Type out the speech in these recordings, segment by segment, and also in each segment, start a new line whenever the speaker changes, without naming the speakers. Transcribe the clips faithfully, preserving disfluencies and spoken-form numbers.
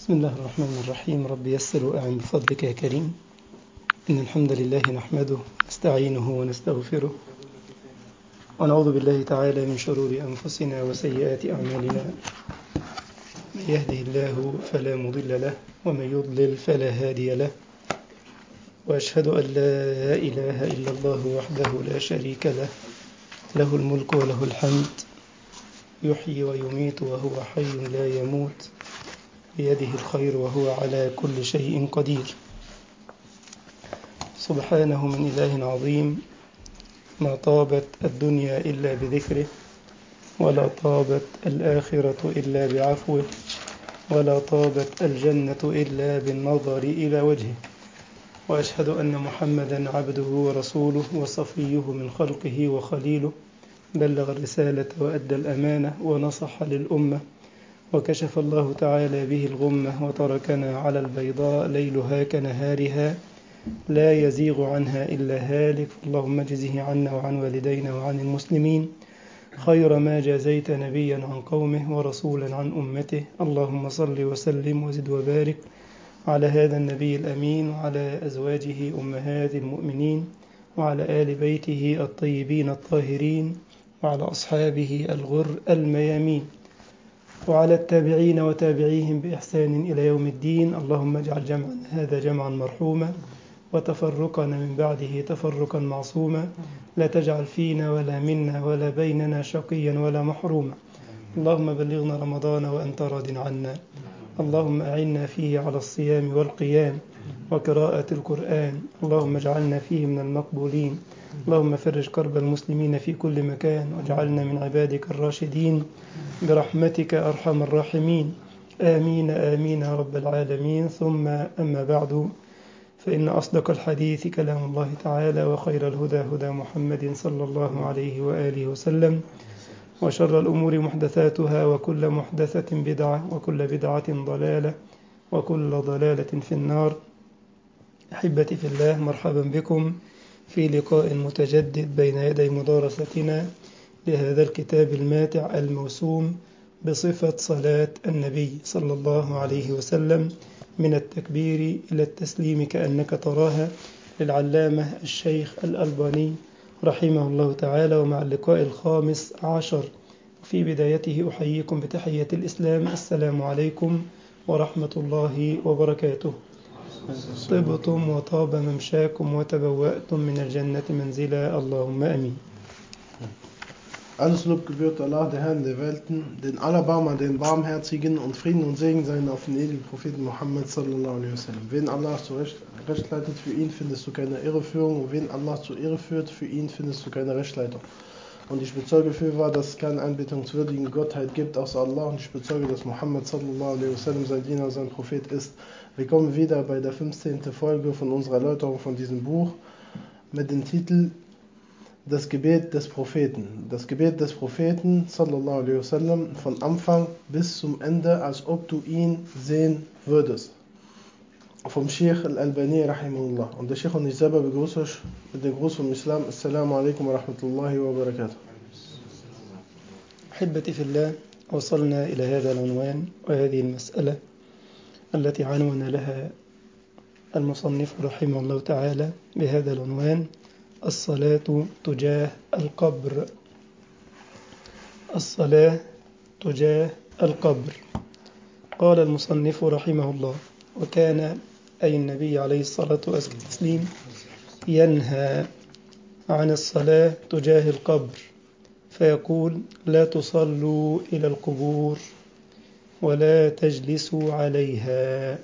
بسم الله الرحمن الرحيم. رب يسر وأعن بفضلك يا كريم. إن الحمد لله نحمده نستعينه ونستغفره ونعوذ بالله تعالى من شرور أنفسنا وسيئات أعمالنا. من يهده الله فلا مضل له ومن يضلل فلا هادي له، وأشهد أن لا إله إلا الله وحده لا شريك له، له الملك وله الحمد، يحيي ويميت وهو حي لا يموت، بيده الخير وهو على كل شيء قدير. سبحانه من إله عظيم، ما طابت الدنيا إلا بذكره، ولا طابت الآخرة إلا بعفوه، ولا طابت الجنة إلا بالنظر إلى وجهه. وأشهد أن محمدا عبده ورسوله وصفيه من خلقه وخليله، بلغ الرسالة وأدى الأمانة ونصح للأمة، وكشف الله تعالى به الغمة، وتركنا على البيضاء ليلها كنهارها لا يزيغ عنها إلا هالك. اللهم اجزه عنا وعن والدينا وعن المسلمين خير ما جازيت نبيا عن قومه ورسولا عن أمته. اللهم صل وسلم وزد وبارك على هذا النبي الأمين، وعلى أزواجه أمهات المؤمنين، وعلى آل بيته الطيبين الطاهرين، وعلى أصحابه الغر الميامين، وعلى التابعين وتابعيهم بإحسان إلى يوم الدين. اللهم اجعل جمعنا هذا جمعا مرحوما، وتفرقنا من بعده تفرقا معصوما، لا تجعل فينا ولا منا ولا بيننا شقيا ولا محروما. اللهم بلغنا رمضان وأنت راض عنا. اللهم أعنا فيه على الصيام والقيام وقراءة القرآن. اللهم اجعلنا فيه من المقبولين. اللهم فرج كرب المسلمين في كل مكان، واجعلنا من عبادك الراشدين برحمتك أرحم الراحمين. آمين آمين يا رب العالمين. ثم أما بعد، فإن أصدق الحديث كلام الله تعالى، وخير الهدى هدى محمد صلى الله عليه وآله وسلم، وشر الأمور محدثاتها، وكل محدثة بدعة، وكل بدعة ضلالة، وكل ضلالة في النار. أحبتي في الله، مرحبا بكم في لقاء متجدد بين يدي مدارستنا لهذا الكتاب الماتع الموسوم بصفة صلاة النبي صلى الله عليه وسلم من التكبير إلى التسليم كأنك تراها، للعلامة الشيخ الألباني رحمه الله تعالى. ومع اللقاء الخامس عشر في بدايته أحييكم بتحية الإسلام: السلام عليكم ورحمة الله وبركاته. طبتم وطاب ممشاكم وتبوأتم من الجنة منزلا، اللهم أمين.
Alles Lob gebührt Allah, der Herrn der Welten, den Allerbarmer, den Barmherzigen, und Frieden und Segen seien auf den edlen Propheten Muhammad sallallahu alaihi wasallam. Wen Allah zu Recht, Recht leitet, für ihn findest du keine Irreführung, und wen Allah zur Irre führt, für ihn findest du keine Rechtleitung. Und ich bezeuge fürwahr, dass es keine anbetungswürdigen Gottheit gibt außer Allah, und ich bezeuge, dass Muhammad sallallahu alaihi wasallam sein Diener, sein Prophet ist. Wir kommen wieder bei der fünfzehnten Folge von unserer Erläuterung von diesem Buch mit dem Titel Das Gebet des Propheten. Das Gebet des Propheten sallallahu alaihi wasallam von Anfang bis zum Ende, als ob du ihn sehen würdest. Vom Sheikh Al-Albani rahimahullah. Und der Sheikh und ich selber begrüße euch mit dem Gruß vom Islam. Assalamu alaikum wa rahmatullahi wa barakatuh.
أحبتي في الله، وصلنا إلى هذا العنوان وهذه المسألة التي عنون لها المصنف رحمه الله تعالى بهذا العنوان: الصلاة تجاه القبر. الصلاة تجاه القبر. قال المصنف رحمه الله: وكان أي النبي عليه الصلاة والتسليم ينهى عن الصلاة تجاه القبر، فيقول: لا تصلوا إلى القبور ولا تجلسوا عليها.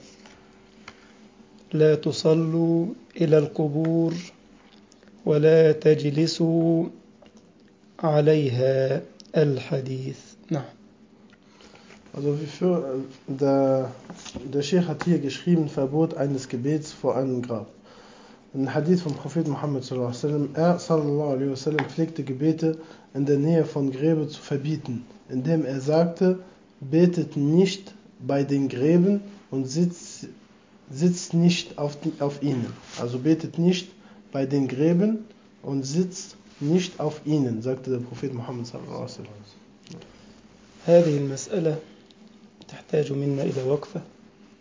لا تصلوا إلى القبور ولا تجلسوا عليها. الحديث. نعم.
Also wie für, der, der Sheikh hat hier geschrieben, Verbot eines Gebets vor einem Grab. Ein Hadith vom Prophet Muhammad sallallahu alaihi wasallam, er sallallahu alaihi wasallam pflegte Gebete in der Nähe von Gräben zu verbieten, indem er sagte: betet nicht bei den Gräben und sitzt, sitzt nicht auf, auf ihnen. Also betet nicht bei den Gräben und sitzt nicht auf ihnen, sagte der Prophet Muhammad sallallahu alaihi wasallam.
هذه المسألة تحتاج منا إلى وقفة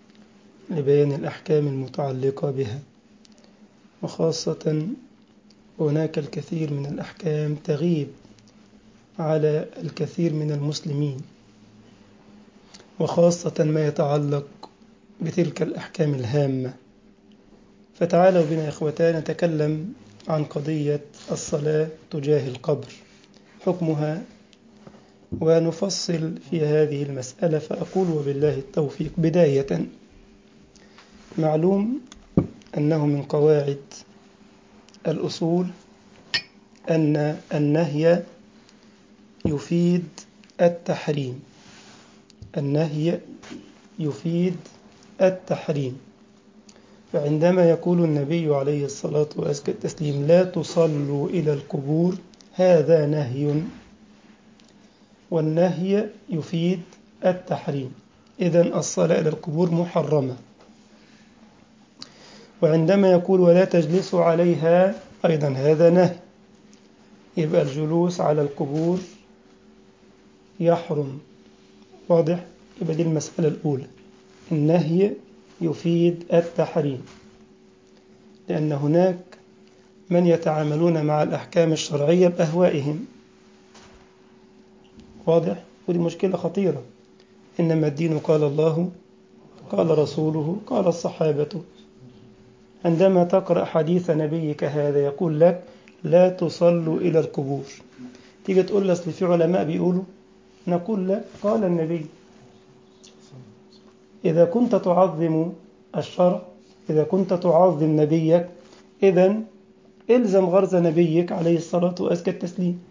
لبيان الأحكام المتعلقة بها، وخاصة هناك الكثير من الأحكام تغيب على الكثير من المسلمين، وخاصة ما يتعلق بتلك الأحكام الهامة. فتعالوا بنا إخوتان نتكلم عن قضية الصلاة تجاه القبر، حكمها، ونفصل في هذه المسألة. فأقول وبالله التوفيق. بداية، معلوم أنه من قواعد الأصول أن النهي يفيد التحريم. النهي يفيد التحريم. فعندما يقول النبي عليه الصلاة والتسليم لا تصلوا إلى القبور، هذا نهي، والنهي يفيد التحريم. إذن الصلاة إلى القبور محرمة. وعندما يقول ولا تجلسوا عليها، أيضا هذا نهي، يبقى الجلوس على القبور يحرم. واضح؟ يبقى دي المسألة الأولى، النهي يفيد التحريم، لأن هناك من يتعاملون مع الأحكام الشرعية بأهوائهم. واضح؟ ودي مشكلة خطيرة. إنما الدين قال الله قال رسوله قال الصحابة. عندما تقرأ حديث نبيك هذا يقول لك لا تصلوا إلى القبور، تيجي تقول لي أصل في علماء بيقولوا، نقول لك قال النبي. إذا كنت تعظم الشرع، إذا كنت تعظم نبيك، إذن إلزم غرز نبيك عليه الصلاة وأزكى التسليم.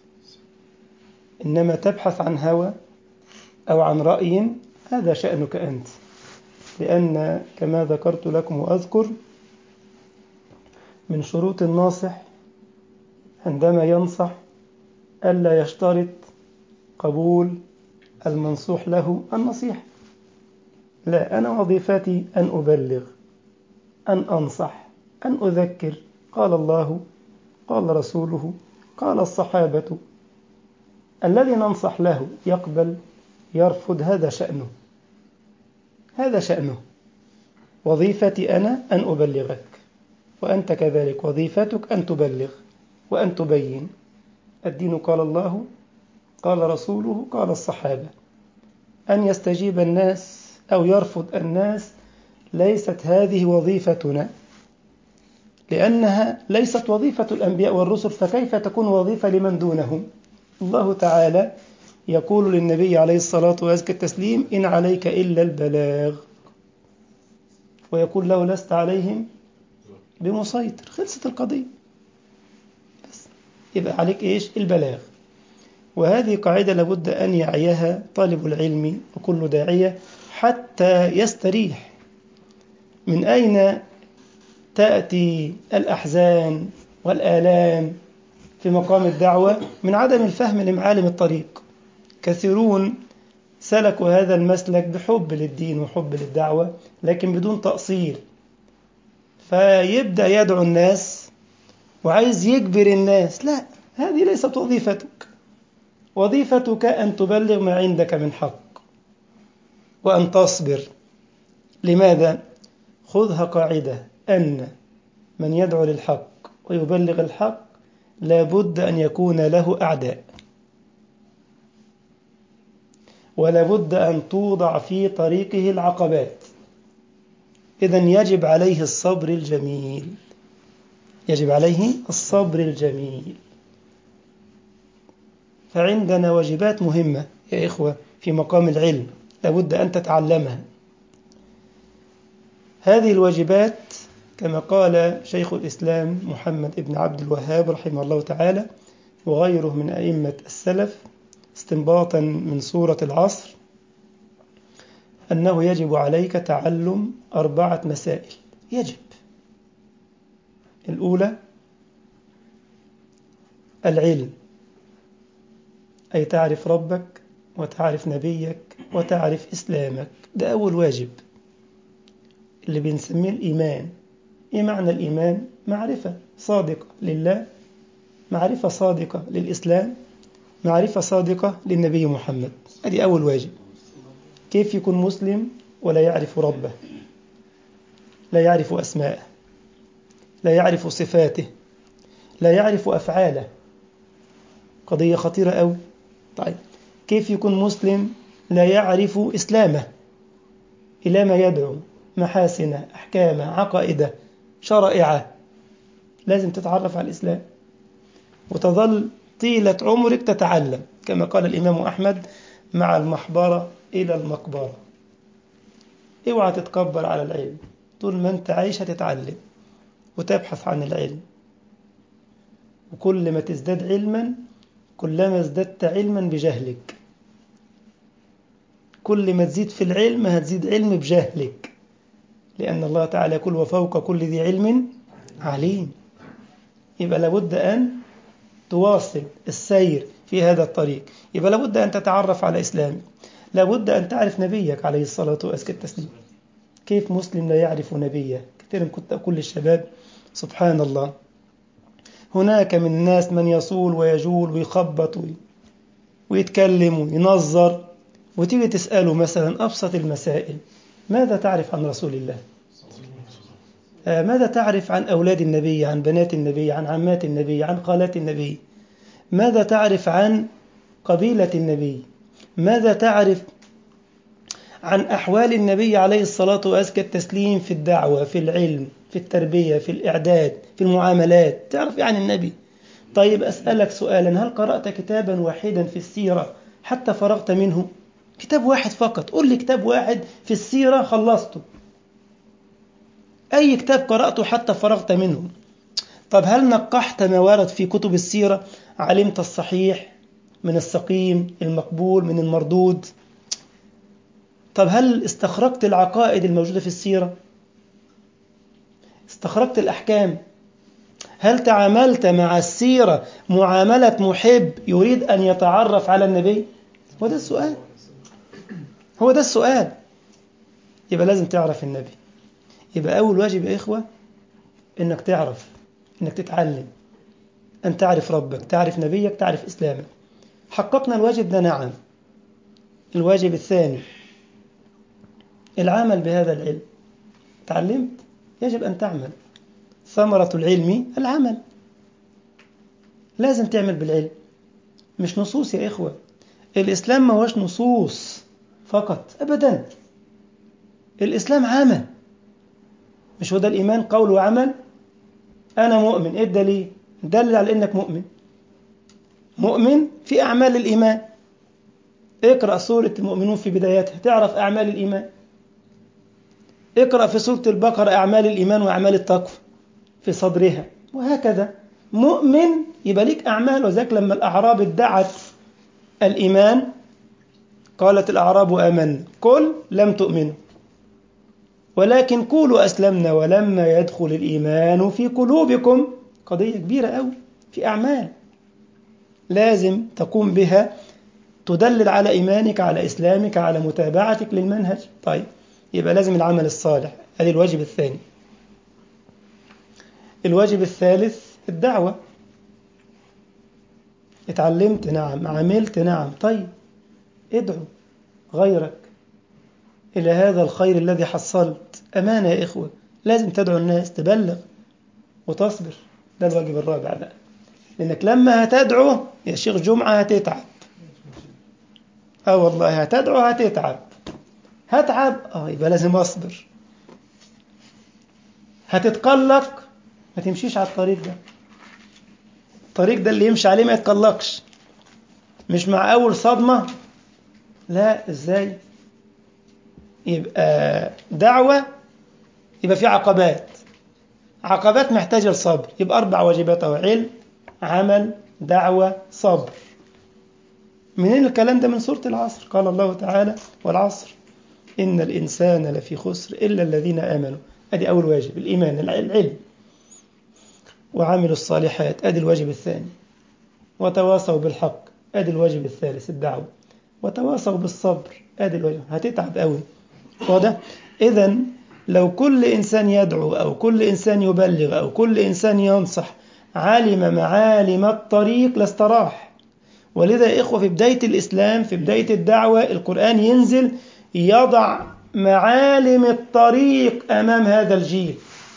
إنما تبحث عن هوى أو عن رأي، هذا شأنك أنت. لأن كما ذكرت لكم وأذكر، من شروط الناصح عندما ينصح ألا يشترط قبول المنصوح له النصيحة. لا، أنا وظيفتي أن أبلغ، أن أنصح، أن أذكر. قال الله قال رسوله قال الصحابة. الذي ننصح له يقبل يرفض، هذا شأنه، هذا شأنه. وظيفتي أنا أن أبلغك، وأنت كذلك وظيفتك أن تبلغ وأن تبين. الدين قال الله قال رسوله قال الصحابة. أن يستجيب الناس أو يرفض الناس ليست هذه وظيفتنا، لأنها ليست وظيفة الأنبياء والرسل، فكيف تكون وظيفة لمن دونهم؟ الله تعالى يقول للنبي عليه الصلاة والتسليم إن عليك إلا البلاغ، ويقول له لست عليهم بمسيطر. خلصت القضية. بس يبقى عليك إيش؟ البلاغ. وهذه قاعدة لابد أن يعيها طالب العلم وكل داعية حتى يستريح. من أين تأتي الأحزان والآلام في مقام الدعوة؟ من عدم الفهم لمعالم الطريق. كثيرون سلكوا هذا المسلك بحب للدين وحب للدعوة، لكن بدون تأصيل. فيبدأ يدعو الناس وعايز يجبر الناس. لا، هذه ليست وظيفتك. وظيفتك أن تبلغ ما عندك من حق وأن تصبر. لماذا؟ خذها قاعدة أن من يدعو للحق ويبلغ الحق لابد أن يكون له أعداء، ولابد أن توضع في طريقه العقبات. إذن يجب عليه الصبر الجميل، يجب عليه الصبر الجميل. فعندنا واجبات مهمة يا إخوة في مقام العلم لابد أن تتعلمها. هذه الواجبات كما قال شيخ الإسلام محمد بن عبد الوهاب رحمه الله تعالى وغيره من أئمة السلف استنباطا من سورة العصر، أنه يجب عليك تعلم أربعة مسائل. يجب. الأولى العلم، أي تعرف ربك وتعرف نبيك وتعرف إسلامك. ده أول واجب اللي بنسميه الإيمان. إيه معنى الإيمان؟ معرفة صادقة لله، معرفة صادقة للإسلام، معرفة صادقة للنبي محمد. هذه أول واجب. كيف يكون مسلم ولا يعرف ربه؟ لا يعرف أسماءه، لا يعرف صفاته، لا يعرف أفعاله. قضية خطيرة أوي. طيب كيف يكون مسلم لا يعرف إسلامه؟ إلى ما يدعو، محاسنه، أحكامه، عقائده، شرائعه. لازم تتعرف على الإسلام وتظل طيلة عمرك تتعلم، كما قال الإمام أحمد: مع المحبرة إلى المقبرة. اوعى تتكبر على العلم، طول ما أنت عايش هتتعلم وتبحث عن العلم. وكل ما تزداد علما كلما ازددت علما بجهلك. كل ما تزيد في العلم هتزيد علم بجهلك، لأن الله تعالى يقول: وفوق كل ذي علم عليم. يبقى لابد أن تواصل السير في هذا الطريق. يبقى لابد أن تتعرف على إسلامك، لابد أن تعرف نبيك عليه الصلاة وأزكى التسليم. كيف مسلم لا يعرف نبيه؟ كثيرا كنت أقول للشباب: سبحان الله، هناك من الناس من يصول ويجول ويخبط ويتكلم وينظر، وتيجي تسأله مثلا أبسط المسائل: ماذا تعرف عن رسول الله؟ آه ماذا تعرف عن أولاد النبي، عن بنات النبي، عن عمات النبي، عن خالات النبي؟ ماذا تعرف عن قبيلة النبي؟ ماذا تعرف عن أحوال النبي عليه الصلاة وأزكى التسليم في الدعوة، في العلم، في التربية، في الإعداد، في المعاملات؟ تعرف عن النبي. طيب أسألك سؤالا: هل قرأت كتابا واحدا في السيرة حتى فرغت منه؟ كتاب واحد فقط، قل لي كتاب واحد في السيرة خلصته. أي كتاب قرأته حتى فرغت منه؟ طب هل نقحت ما ورد في كتب السيرة؟ علمت الصحيح من السقيم، المقبول من المردود؟ طب هل استخرجت العقائد الموجودة في السيرة؟ استخرجت الأحكام؟ هل تعاملت مع السيرة معاملة محب يريد أن يتعرف على النبي؟ هو ده السؤال، هو ده السؤال. يبقى لازم تعرف النبي. يبقى أول واجب يا إخوة إنك تعرف، إنك تتعلم، أن تعرف ربك، تعرف نبيك، تعرف إسلامك. حققنا الواجب ده؟ نعم. الواجب الثاني العمل بهذا العلم. تعلمت، يجب أن تعمل. ثمرة العلم العمل. لازم تعمل بالعلم، مش نصوص يا إخوة. الإسلام ما هوش نصوص فقط أبدا. الإسلام عمل. مش هو ده الإيمان قول وعمل؟ أنا مؤمن، إيه الدليل؟ دلل على إنك مؤمن. مؤمن في أعمال الإيمان. اقرأ سورة المؤمنون في بدايتها تعرف أعمال الإيمان. اقرأ في سورة البقرة أعمال الإيمان وأعمال التقوى في صدرها، وهكذا. مؤمن يبقى ليك أعمال. وذلك لما الأعراب ادعت الإيمان قالت الأعراب آمنا قل لم تؤمنوا ولكن قولوا أسلمنا ولما يدخل الإيمان في قلوبكم. قضية كبيرة أوي، في أعمال لازم تقوم بها تدلل على إيمانك، على إسلامك، على متابعتك للمنهج. طيب يبقى لازم العمل الصالح. هذا الواجب الثاني. الواجب الثالث الدعوة. اتعلمت؟ نعم. عملت؟ نعم. طيب ادعو غيرك إلى هذا الخير الذي حصلت. أمانة يا إخوة، لازم تدعو الناس، تبلغ وتصبر. ده الواجب الرابع بقى، لأنك لما هتدعو يا شيخ جمعة هتتعب. اه والله هتدعو هتتعب. هتعب اه يبقى لازم أصبر. هتتقلق، ما تمشيش على الطريق ده. الطريق ده اللي يمشي عليه ما يتقلقش. مش مع أول صدمة، لا. إزاي؟ يبقى دعوة، يبقى في عقبات. عقبات محتاجة لصبر. يبقى أربع واجبات: علم، عمل، دعوة، صبر. منين الكلام ده؟ من سورة العصر. قال الله تعالى: والعصر إن الإنسان لفي خسر إلا الذين آمنوا. أدي أول واجب، الإيمان، العلم. وعملوا الصالحات، أدي الواجب الثاني. وتواصوا بالحق، أدي الواجب الثالث، الدعوة. وتواصوا بالصبر، أدي الواجب. هتتعب قوي. واضح؟ إذن لو كل إنسان يدعو أو كل إنسان يبلغ أو كل إنسان ينصح علم معالم الطريق لاستراح. ولذا يا إخوة في بداية الإسلام، في بداية الدعوة، القرآن ينزل يضع معالم الطريق أمام هذا الجيل.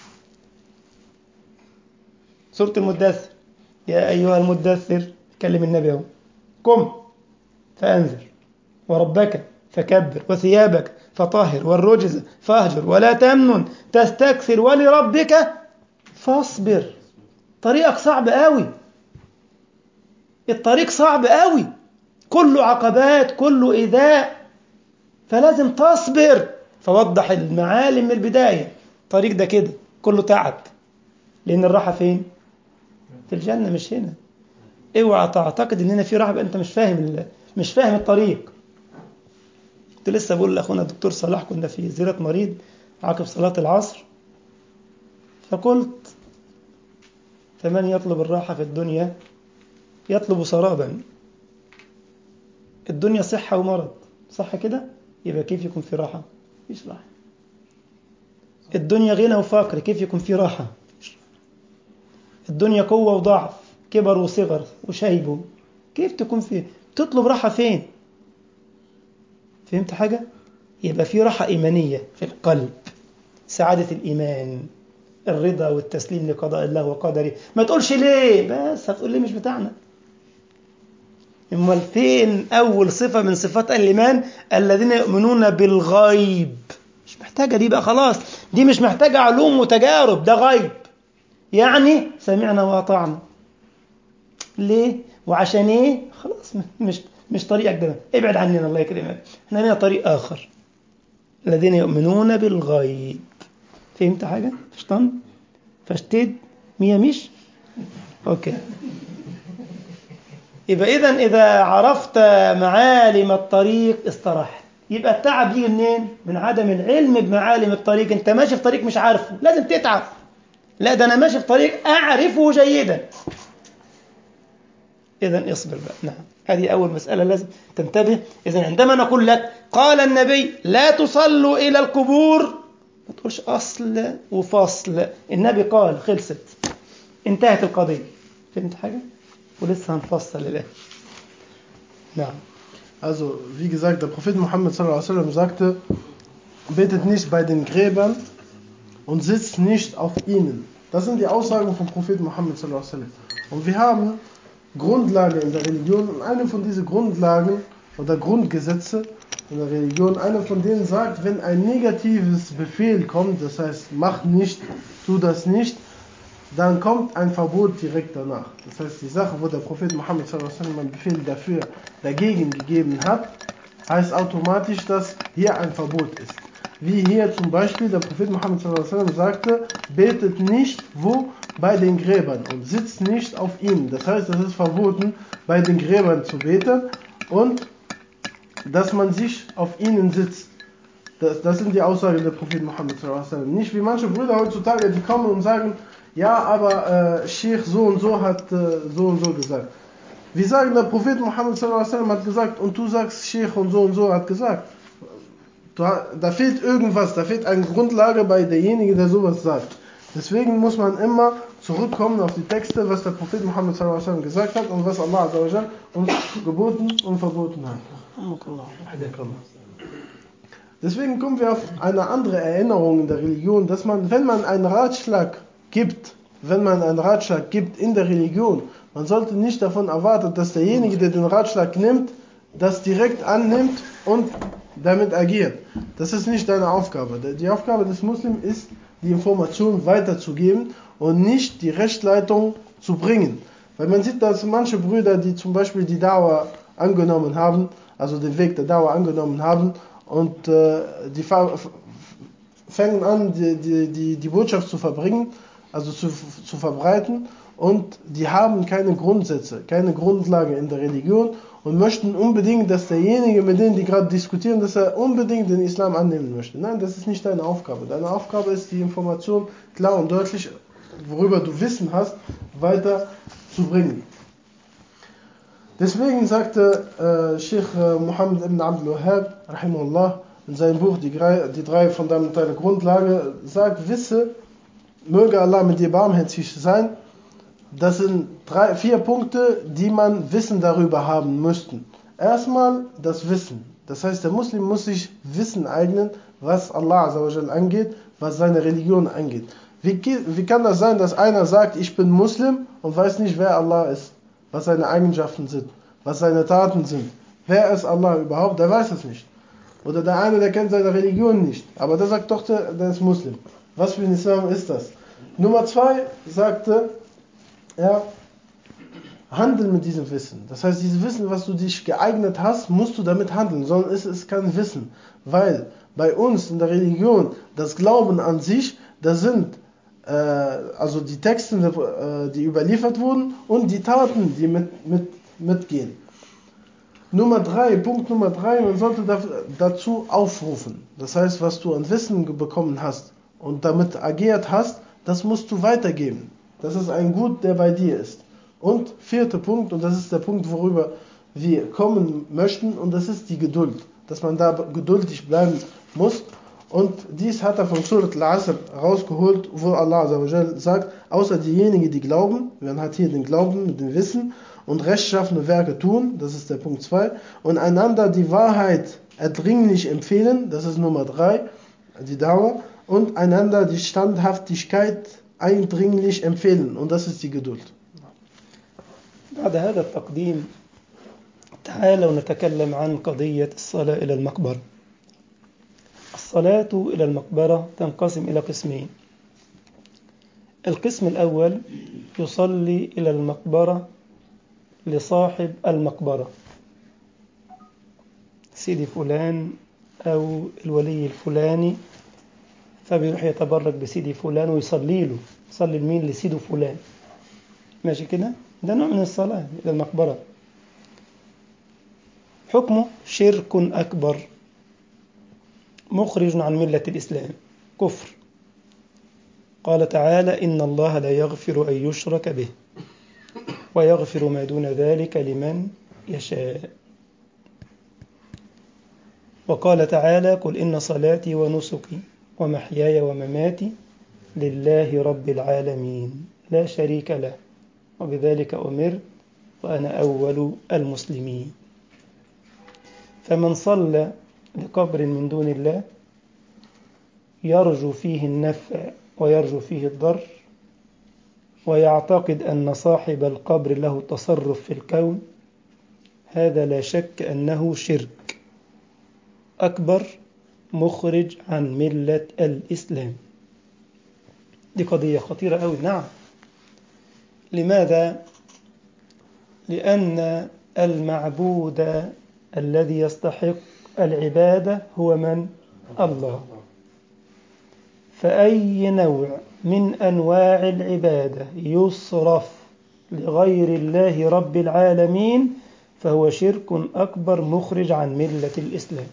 سورة المدثر، يا أيها المدثر، كلم النبي اهو، قم فأنذر وربك فكبر وثيابك فطهر والرجز فاهجر ولا تمنن تستكثر ولربك فاصبر. طريقك صعب قوي، الطريق صعب قوي، كله عقبات، كله إيذاء، فلازم تصبر. فوضح المعالم من البداية. الطريق ده كده كله تعب، لأن الراحة فين؟ في الجنة مش هنا. اوعى تعتقد ان هنا في راحة انت مش فاهم مش فاهم الطريق. كنت لسه بقول لاخونا الدكتور صلاح، كنا في زيارة مريض عقب صلاة العصر، فقلت فمن يطلب الراحة في الدنيا يطلب سرابا. الدنيا صحة ومرض، صح كده؟ يبقى كيف يكون في راحة؟ مفيش راحة. الدنيا غنى وفقر، كيف يكون في راحة؟ الدنيا قوة وضعف، كبر وصغر وشيب، كيف تكون في تطلب راحة فين؟ فهمت حاجة؟ يبقى في راحة إيمانية في القلب، سعادة الإيمان، الرضا والتسليم لقضاء الله وقدره. ما تقولش ليه، بس هتقول ليه مش بتاعنا. امال فين أول صفة من صفات الإيمان؟ الذين يؤمنون بالغيب. مش محتاجة دي بقى، خلاص دي مش محتاجة علوم وتجارب، ده غيب، يعني سمعنا وأطعنا. ليه وعشان ايه؟ خلاص مش مش طريقك ده، ابعد عننا الله يكرمك، احنا لنا طريق آخر. الذين يؤمنون بالغيب. فهمت حاجة؟ فشطن؟ فشتد؟ مية مش؟ اوكي. يبقى إذن إذا عرفت معالم الطريق استراحت. يبقى التعب يجي منين؟ من عدم العلم بمعالم الطريق. انت ماشي في طريق مش عارفه، لازم تتعب. لا ده أنا ماشي في طريق أعرفه جيدا، إذن اصبر بقى. نعم، هذه أول مسألة لازم تنتبه. إذن عندما نقول لك قال النبي لا تصلوا إلى القبور، ما تقولش أصل وفصل. النبي قال، خلصت، انتهت القضية. فهمت حاجة؟ ولسه هنفصل الآن. نعم.
Also, wie gesagt, der Prophet Muhammad sallallahu alaihi wasallam sagte, betet nicht bei den Gräbern und sitzt nicht auf ihnen. Das sind die Aussagen vom Propheten Muhammad sallallahu alaihi wasallam. Und wir haben Grundlage in der Religion, und eine von diesen Grundlagen oder Grundgesetze in der Religion, eine von denen sagt, wenn ein negatives Befehl kommt, das heißt, mach nicht, tu das nicht, dann kommt ein Verbot direkt danach. Das heißt, die Sache, wo der Prophet Muhammad sallallahu alaihi wasallam einen Befehl dafür, dagegen gegeben hat, heißt automatisch, dass hier ein Verbot ist. Wie hier zum Beispiel der Prophet Muhammad sallallahu alaihi wasallam sagte, betet nicht wo? Bei den Gräbern und sitzt nicht auf ihnen. Das heißt, es ist verboten, bei den Gräbern zu beten und dass man sich auf ihnen sitzt. Das, das sind die Aussagen der Prophet Muhammad sallallahu alaihi wasallam. Nicht wie manche Brüder heutzutage, die kommen und sagen, ja, aber äh, Sheikh so und so hat äh, so und so gesagt. Wir sagen, der Prophet Muhammad sallallahu alaihi wasallam hat gesagt und du sagst, Sheikh und so und so hat gesagt. Da, da fehlt irgendwas, da fehlt eine Grundlage bei derjenigen, der sowas sagt. Deswegen muss man immer zurückkommen auf die Texte, was der Prophet Muhammad sallallahu alaihi wasallam gesagt hat und was Allah azza wa jalla uns geboten und verboten hat. Deswegen kommen wir auf eine andere Erinnerung in der Religion, dass man, wenn man einen Ratschlag gibt, wenn man einen Ratschlag gibt in der Religion, man sollte nicht davon erwarten, dass derjenige, der den Ratschlag nimmt, das direkt annimmt und damit agiert. Das ist nicht deine Aufgabe. Die Aufgabe des Muslims ist, die Information weiterzugeben und nicht die Rechtsleitung zu bringen. Weil man sieht, dass manche Brüder, die zum Beispiel die Dauer angenommen haben, also den Weg der Dauer angenommen haben und äh, die fangen an, die, die, die, die Botschaft zu verbringen, also zu, zu verbreiten, und die haben keine Grundsätze, keine Grundlage in der Religion und möchten unbedingt, dass derjenige, mit dem die gerade diskutieren, dass er unbedingt den Islam annehmen möchte. Nein, das ist nicht deine Aufgabe. Deine Aufgabe ist, die Information klar und deutlich, worüber du Wissen hast, weiterzubringen. Deswegen sagte äh, Sheikh äh, Muhammad ibn Abdul Wahhab, rahimahullah, in seinem Buch Die drei, die drei fundamentale Grundlage, sagt, wisse, möge Allah mit dir barmherzig sein, das sind drei, vier Punkte, die man Wissen darüber haben müssten. Erstmal das Wissen. Das heißt, der Muslim muss sich Wissen eignen, was Allah Azzawajal angeht, was seine Religion angeht. Wie, wie kann das sein, dass einer sagt, ich bin Muslim und weiß nicht, wer Allah ist, was seine Eigenschaften sind, was seine Taten sind? Wer ist Allah überhaupt? Der weiß es nicht. Oder der eine, der kennt seine Religion nicht, aber der sagt doch, der, der ist Muslim. Was für ein Islam ist das? Nummer zwei sagte, ja, handel mit diesem Wissen. Das heißt, dieses Wissen, was du dich geeignet hast, musst du damit handeln, sondern es ist kein Wissen. Weil bei uns in der Religion, das Glauben an sich, das sind äh, also die Texte, äh, die überliefert wurden und die Taten, die mit, mit, mitgehen. Nummer drei, Punkt Nummer drei, man sollte dazu aufrufen. Das heißt, was du an Wissen bekommen hast und damit agiert hast, das musst du weitergeben. Das ist ein Gut, der bei dir ist. Und vierter Punkt, und das ist der Punkt, worüber wir kommen möchten, und das ist die Geduld. Dass man da geduldig bleiben muss. Und dies hat er von Surat Al-Asr rausgeholt, wo Allah sagt, außer diejenigen, die glauben, man hat hier den Glauben mit dem Wissen und rechtschaffene Werke tun, das ist der Punkt zwei, und einander die Wahrheit erdringlich empfehlen, das ist Nummer drei, die Dauer, und einander die Standhaftigkeit eindringlich empfehlen, und das ist die Geduld.
بعد هذا التقديم تعالوا نتكلم عن قضية الصلاة إلى المقبرة. الصلاة إلى المقبرة تنقسم إلى قسمين. القسم الأول يصلي إلى المقبرة لصاحب المقبرة، سيدي فلان أو الولي الفلاني، فبيروح يتبرك بسيدي فلان ويصلي له، يصلي لمين؟ لسيده فلان. ماشي كده؟ ده نوع من الصلاة إلى المقبرة. حكمه شرك أكبر مخرج عن ملة الإسلام، كفر. قال تعالى إن الله لا يغفر أن يشرك به ويغفر ما دون ذلك لمن يشاء. وقال تعالى قل إن صلاتي ونسكي ومحياي ومماتي لله رب العالمين لا شريك له وبذلك أمرت وأنا أول المسلمين. فمن صلى لقبر من دون الله يرجو فيه النفع ويرجو فيه الضر ويعتقد أن صاحب القبر له تصرف في الكون، هذا لا شك أنه شرك أكبر مخرج عن ملة الإسلام. دي قضية خطيرة أوي. نعم. لماذا؟ لأن المعبود الذي يستحق العبادة هو من؟ الله. فأي نوع من أنواع العبادة يصرف لغير الله رب العالمين فهو شرك أكبر مخرج عن ملة الإسلام.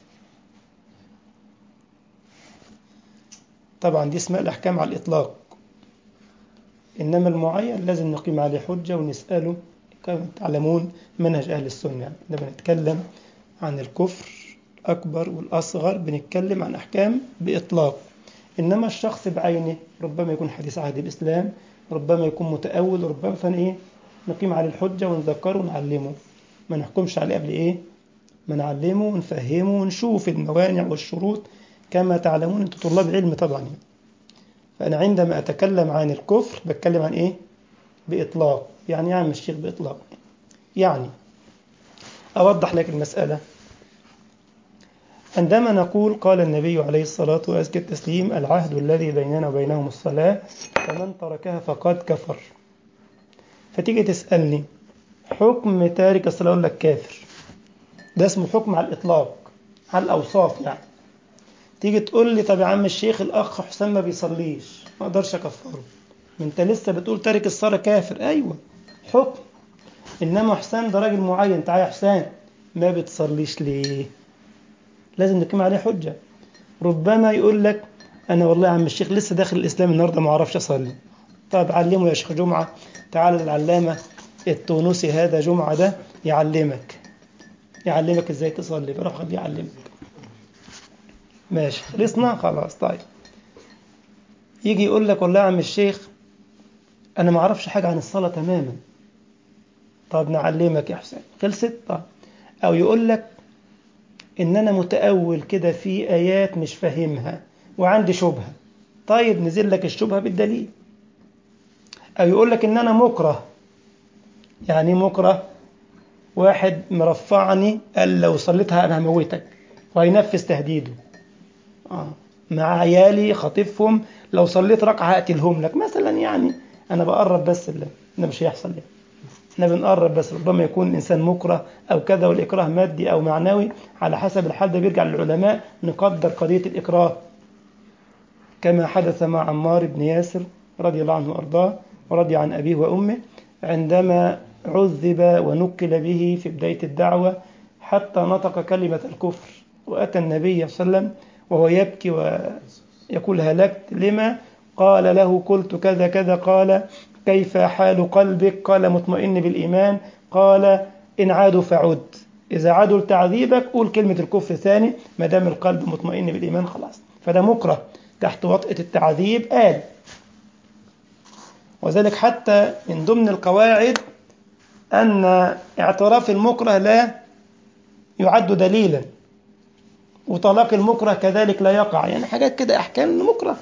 طبعا دي اسمها الأحكام على الإطلاق، إنما المعين لازم نقيم عليه حجة ونسأله. كما تعلمون منهج أهل السنة لما نتكلم عن الكفر الأكبر والأصغر بنتكلم عن أحكام بإطلاق، إنما الشخص بعينه ربما يكون حديث عهد الإسلام، ربما يكون متأول، ربما فن إيه نقيم عليه الحجة ونذكره ونعلمه، ما نحكمش عليه قبل إيه ما نعلمه ونفهمه ونشوف الموانع والشروط. كما تعلمون أنتم طلاب علم طبعا، فأنا عندما أتكلم عن الكفر بتكلم عن إيه بإطلاق. يعني يا عم الشيخ بإطلاق، يعني أوضح لك المسألة. عندما نقول قال النبي عليه الصلاة وأزكى التسليم العهد الذي بيننا وبينهم الصلاة فمن تركها فقد كفر، فتيجي تسألني حكم تارك الصلاة أقول لك كافر. ده اسمه حكم على الإطلاق، على الأوصاف. يعني تيجي تقول لي طب يا عم الشيخ الأخ حسام ما بيصليش، ما أقدرش أكفره، أنت لسه بتقول تارك الصلاة كافر. أيوة حكم، إنما حسام ده راجل معين، تعالى يا حسام ما بتصليش ليه؟ لازم نقيم عليه حجة. ربما يقول لك أنا والله يا عم الشيخ لسه داخل الإسلام النهاردة ما أعرفش أصلي. طب علمه يا شيخ جمعة، تعال العلامة التونسي هذا جمعة ده يعلمك يعلمك إزاي تصلي، بروح خليه يعلمك. ماشي خلصنا خلاص. طيب يجي يقول لك والله يا عم الشيخ أنا ما أعرفش حاجة عن الصلاة تماما. طب نعلمك يا حسين، خلصت. طيب أو يقول لك إن أنا متأول كده في آيات مش فاهمها وعندي شبهة، طيب نزل لك الشبهة بالدليل. أو يقول لك إن أنا مكره، يعني مكره واحد مرفعني قال لو صليتها أنا هموتك وهينفذ تهديده، آه. مع عيالي خاطفهم لو صليت ركعة هقتلهم لك مثلا، يعني أنا بقرب بس اللي ده مش هيحصل يعني. احنا بنقرب بس، ربما يكون الإنسان مكره أو كذا، والإكراه مادي أو معنوي على حسب الحال، ده بيرجع للعلماء نقدر قضية الإكراه، كما حدث مع عمار بن ياسر رضي الله عنه وأرضاه ورضي عن أبيه وأمه، عندما عذب ونكل به في بداية الدعوة حتى نطق كلمة الكفر، وأتى النبي صلى الله عليه وسلم وهو يبكي ويقول هلكت، لما؟ قال له قلت كذا كذا. قال كيف حال قلبك؟ قال مطمئن بالإيمان. قال إن عادوا فعد، إذا عادوا لتعذيبك قول كلمة الكفر ثاني، ما دام القلب مطمئن بالإيمان خلاص. فده مكره تحت وطئة التعذيب قال. وذلك حتى من ضمن القواعد أن اعتراف المكره لا يعد دليلا، وطلاق المكره كذلك لا يقع، يعني حاجات كده أحكام مكره.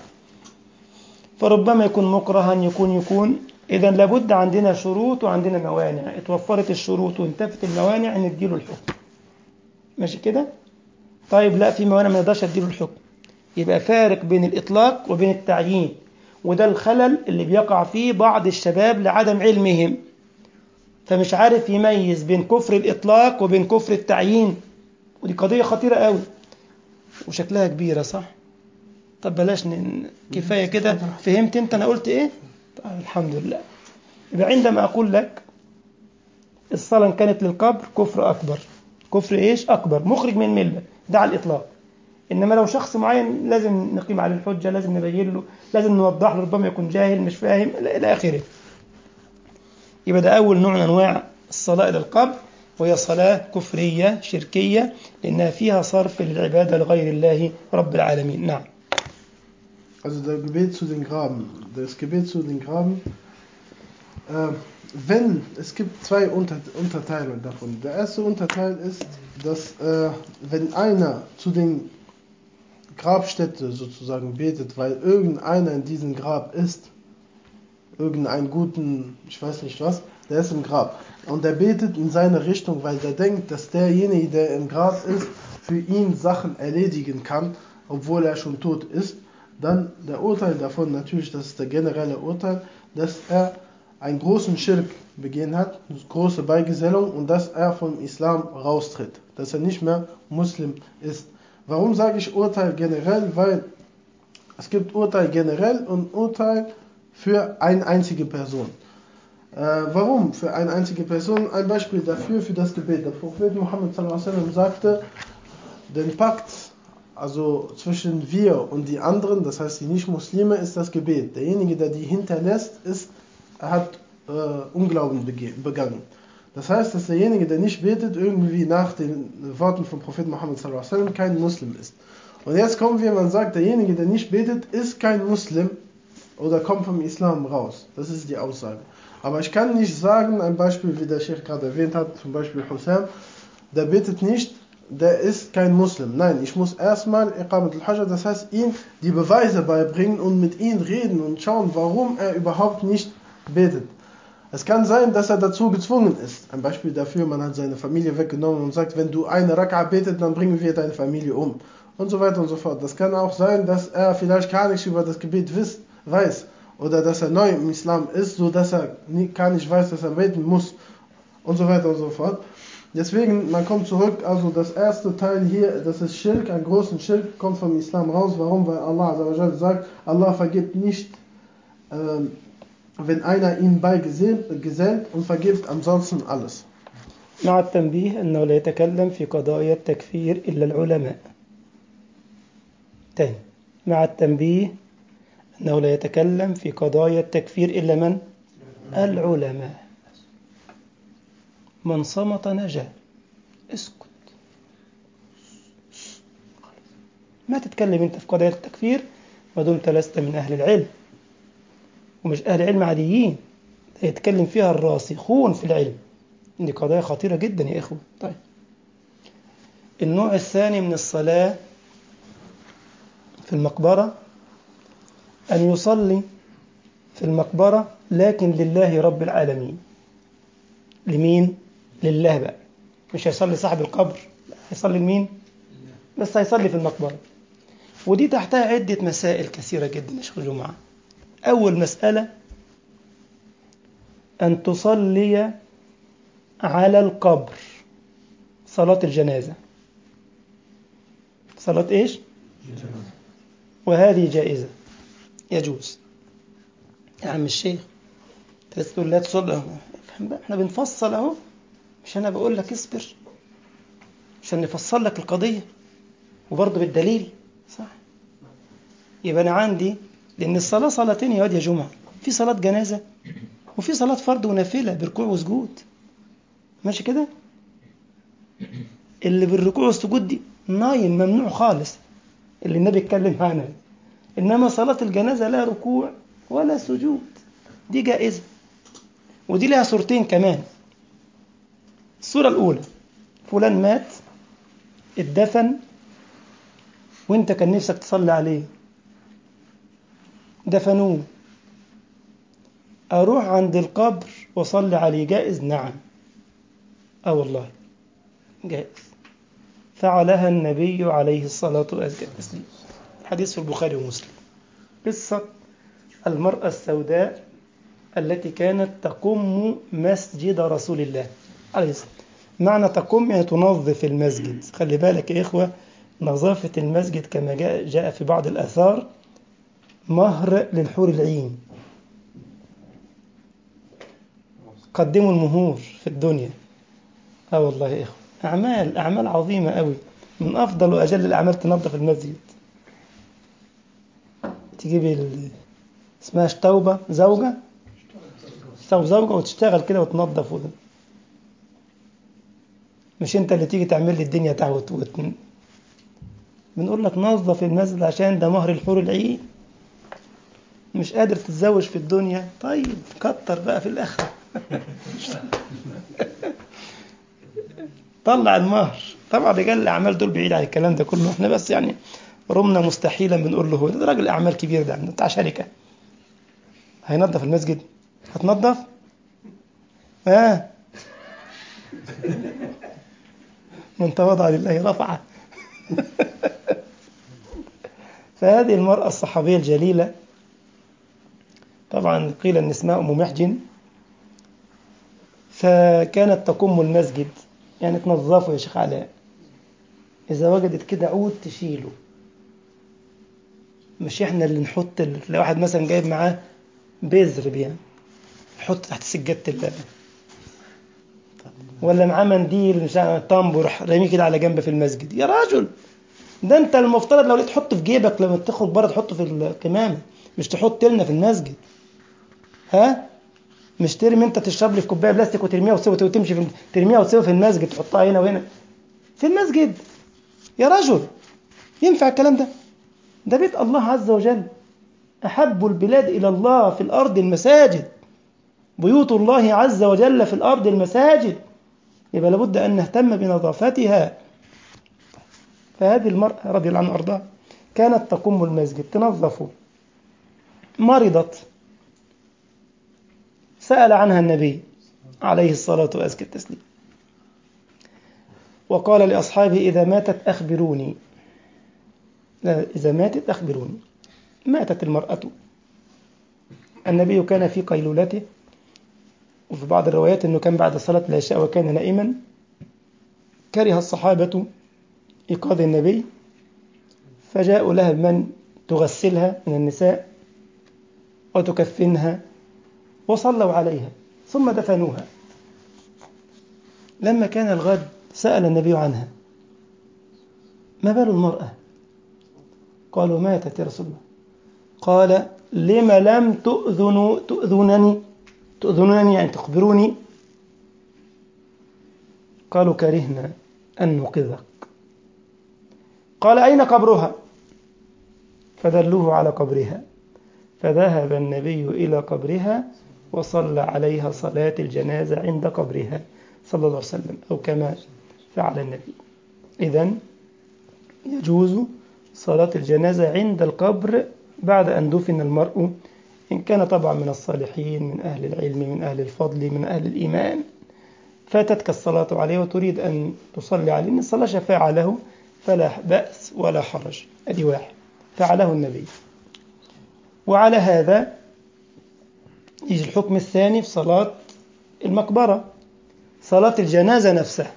فربما يكون مكرها يكون يكون إذا لابد عندنا شروط وعندنا موانع، اتوفرت الشروط وانتفت الموانع نديله الحكم، ماشي كده؟ طيب لا، في موانع ما نقدرش اديله الحكم، يبقى فارق بين الإطلاق وبين التعيين، وده الخلل اللي بيقع فيه بعض الشباب لعدم علمهم، فمش عارف يميز بين كفر الإطلاق وبين كفر التعيين، ودي قضية خطيرة قوي وشكلها كبيرة، صح؟ طب بلاش ن... كفاية كده. فهمت انت انا قلت ايه؟ طيب الحمد لله. يبقى عندما اقول لك الصلاة إن كانت للقبر كفر أكبر، كفر إيش؟ أكبر، مخرج من الملة، ده على الإطلاق. إنما لو شخص معين لازم نقيم عليه الحجة، لازم نبين له، لازم نوضح له، ربما يكون جاهل مش فاهم إلى آخره. يبقى ده أول نوع من أنواع الصلاة إلى القبر، وهي صلاة كفرية شركية، لأنها فيها صرف للعبادة لغير الله رب العالمين. نعم.
Also der Gebet zu den Graben, das Gebet zu den Graben, äh, wenn, es gibt zwei Unter Unterteilungen davon. Der erste Unterteil ist, dass äh, wenn einer zu den Grabstätte sozusagen betet, weil irgendeiner in diesem Grab ist, irgendeinen guten, ich weiß nicht was, der ist im Grab. Und der betet in seine Richtung, weil der denkt, dass derjenige, der im Grab ist, für ihn Sachen erledigen kann, obwohl er schon tot ist. Dann der Urteil davon, natürlich, das ist der generelle Urteil, dass er einen großen Schirk begehen hat, eine große Beigesellung, und dass er vom Islam raustritt, dass er nicht mehr Muslim ist. Warum sage ich Urteil generell? Weil es gibt Urteil generell und Urteil für eine einzige Person. Äh, warum für eine einzige Person? Ein Beispiel dafür, für das Gebet. Der Prophet Muhammad sallallahu alaihi wasallam sagte, den Pakt, also zwischen wir und die anderen, das heißt die Nicht-Muslime, ist das Gebet. Derjenige, der die hinterlässt, ist, hat äh, Unglauben begangen. Das heißt, dass derjenige, der nicht betet, irgendwie nach den Worten vom Propheten Muhammad sallallahu alaihi wasallam kein Muslim ist. Und jetzt kommen wir, man sagt, derjenige, der nicht betet, ist kein Muslim oder kommt vom Islam raus. Das ist die Aussage. Aber ich kann nicht sagen, ein Beispiel, wie der Sheikh gerade erwähnt hat, zum Beispiel Hussein, der betet nicht, der ist kein Muslim. Nein, ich muss erstmal Iqamat al-Hajj, das heißt, ihm die Beweise beibringen und mit ihm reden und schauen, warum er überhaupt nicht betet. Es kann sein, dass er dazu gezwungen ist. Ein Beispiel dafür, man hat seine Familie weggenommen und sagt, wenn du eine Raka'a betet, dann bringen wir deine Familie um. Und so weiter und so fort. Das kann auch sein, dass er vielleicht gar nicht über das Gebet weiß. Oder dass er neu im Islam ist, so dass er gar nicht weiß, dass er beten muss. Und so weiter und so fort. Deswegen, man kommt zurück, also das erste Teil hier, das ist Schirk, ein großen Schirk, kommt vom Islam raus. Warum? Weil Allah sagt, Allah vergibt nicht, ähm, wenn einer ihn beigesellt, und vergibt ansonsten alles.
مع التنبيه أنه لا يتكلم في قضايا التكفير إلا العلماء. تاني، مع التنبيه أنه لا يتكلم في قضايا التكفير إلا من؟ العلماء. من صمت نجا، اسكت، ما تتكلم أنت في قضايا التكفير ما دمت لست من أهل العلم، ومش أهل علم عاديين، يتكلم فيها الراسخون في العلم. دي قضايا خطيرة جدا يا إخوة. طيب، النوع الثاني من الصلاة في المقبرة أن يصلي في المقبرة لكن لله رب العالمين. لمين؟ لله بقى، مش هيصلي صاحب القبر، هيصلي لمين؟ بس هيصلي في المقبرة. ودي تحتها عدة مسائل كثيرة جدا يا شيخ جمعة. أول مسألة أن تصلي على القبر صلاة الجنازة. صلاة إيش؟ وهذه جائزة، يجوز. يا عم الشيخ تقول لا تصلي، احنا بنفصل اهو، مش انا بقول لك اصبر عشان نفصل لك القضية وبرضه بالدليل، صح؟ يبقى انا عندي، لان الصلاة صلاتين يا واد يا جمعة، في صلاة جنازة وفي صلاة فرض ونافلة بركوع وسجود، ماشي كده؟ اللي بالركوع والسجود دي نايم ممنوع خالص، اللي النبي اتكلم عنها. انما صلاة الجنازة لا ركوع ولا سجود، دي جائزة. ودي لها صورتين كمان. الصورة الأولى، فلان مات اتدفن وانت كان نفسك تصلي عليه، دفنوه، أروح عند القبر وصلي عليه، جائز؟ نعم. أه والله جائز، فعلها النبي عليه الصلاة والسلام. حديث في البخاري ومسلم، قصة المرأة السوداء التي كانت تقم مسجد رسول الله عليه الصلاة والسلام. معنى تقم يعني تنظف المسجد. خلي بالك يا إخوة، نظافة المسجد كما جاء, جاء في بعض الآثار مهر للحور العين. قدموا المهور في الدنيا. اه والله يا إخوة، أعمال أعمال عظيمة قوي، من أفضل وأجل الأعمال تنظف المسجد. تجيب ال... اسمها توبة زوجة سو زوجة وتشتغل كده وتنظف وده. مش انت اللي تيجي تعمل لي الدنيا تعوت وت... بنقول لك نظف المسجد عشان ده مهر الحور العين. مش قادر تتزوج في الدنيا، طيب كتر بقى في الآخرة. طلع المهر. طبعا رجال الأعمال دول بعيد عن الكلام ده كله، احنا بس يعني رمنا مستحيلا بنقول له ده راجل أعمال كبير، ده بتاع شركة هينظف المسجد. هتنظف؟ ها؟ من تواضع لله رفعه. فهذه المرأة الصحابية الجليلة، طبعا قيل أن اسمها أم محجن، فكانت تقم المسجد، يعني تنظفه يا شيخ علاء، إذا وجدت كده عود تشيله. مش إحنا اللي نحط ال... لو واحد مثلا جايب معاه بذر بيان حط تحت سجادة اللبن، ولا معاه منديل مش طنبور رميه كده على جنب في المسجد، يا راجل ده انت المفترض لو لقيت تحطه في جيبك لما تخرج بره، تحطه في الكمامة، مش تحط لنا في المسجد. ها؟ مش ترمي انت تشرب لي في كوبايه بلاستيك وترميها وتسوي وتمشي في ترميها وتسوي في المسجد، تحطها هنا وهنا في المسجد. يا رجل ينفع الكلام ده؟ ده بيت الله عز وجل، أحب البلاد إلى الله في الأرض المساجد، بيوت الله عز وجل في الأرض المساجد، يبقى لابد أن نهتم بنظافتها. فهذه المرأة رضي الله عنها وأرضاها كانت تقوم المسجد تنظفه. مرضت، سأل عنها النبي عليه الصلاة والسلام وقال لأصحابه إذا ماتت أخبروني. لا، إذا ماتت أخبروني. ماتت المرأة، النبي كان في قيلولته، وفي بعض الروايات أنه كان بعد صلاة العشاء وكان نائما. كره الصحابة إيقاظ النبي، فجاءوا لها بمن تغسلها من النساء وتكفنها، وصلوا عليها ثم دفنوها. لما كان الغد سأل النبي عنها، ما بال المرأة؟ قالوا ماتت يا رسول الله. قال لم لم تؤذنوا تؤذنني تؤذنني يعني تخبروني؟ قالوا كرهنا أن نوقظك. قال أين قبرها؟ فدلوه على قبرها، فذهب النبي إلى قبرها وصلى عليها صلاة الجنازة عند قبرها صلى الله عليه وسلم، أو كما فعل النبي. إذن يجوز صلاة الجنازة عند القبر بعد أن دفن المرء، إن كان طبعا من الصالحين، من أهل العلم، من أهل الفضل، من أهل الإيمان، فاتتك الصلاة عليه وتريد أن تصلي عليه، إن الصلاة شفاعة له فلا بأس ولا حرج. أدي واحد فعله النبي. وعلى هذا يجي الحكم الثاني في صلاة المقبرة، صلاة الجنازة نفسها.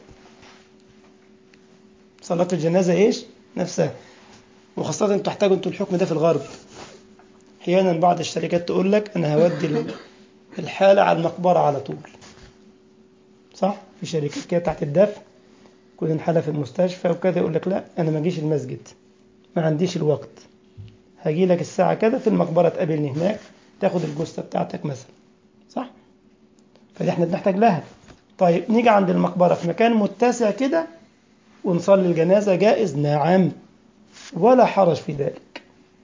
صلاة الجنازة إيش؟ نفسها. وخاصة تحتاجوا أنتوا الحكم ده في الغرب. أحيانا بعض الشركات تقول لك أنا هودي الحالة على المقبرة على طول، صح؟ في شركات كده تحت الدفع كل الحالة في المستشفى وكذا، يقول لك لا أنا ما أجيش المسجد، ما عنديش الوقت، هاجي لك الساعة كذا في المقبرة، تقابلني هناك تاخد الجثة بتاعتك مثلا، صح؟ فدي احنا بنحتاج لها. طيب نيجي عند المقبرة في مكان متسع كده ونصلي الجنازة، جائز؟ نعم، ولا حرج في ذلك.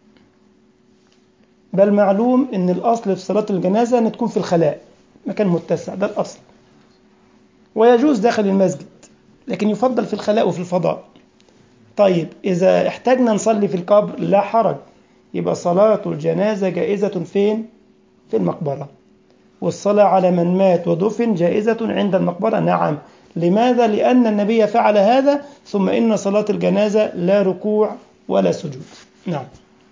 بل معلوم ان الاصل في صلاة الجنازة ان تكون في الخلاء، مكان متسع، ده الاصل. ويجوز داخل المسجد، لكن يفضل في الخلاء وفي الفضاء. طيب إذا احتاجنا نصلي في القبر لا حرج، يبقى صلاة الجنازة جائزة فين؟ في المقبرة. والصلاة على من مات ودفن جائزة عند المقبرة، نعم. لماذا؟ لأن النبي فعل هذا، ثم إن صلاة الجنازة لا ركوع ولا سجود. نعم.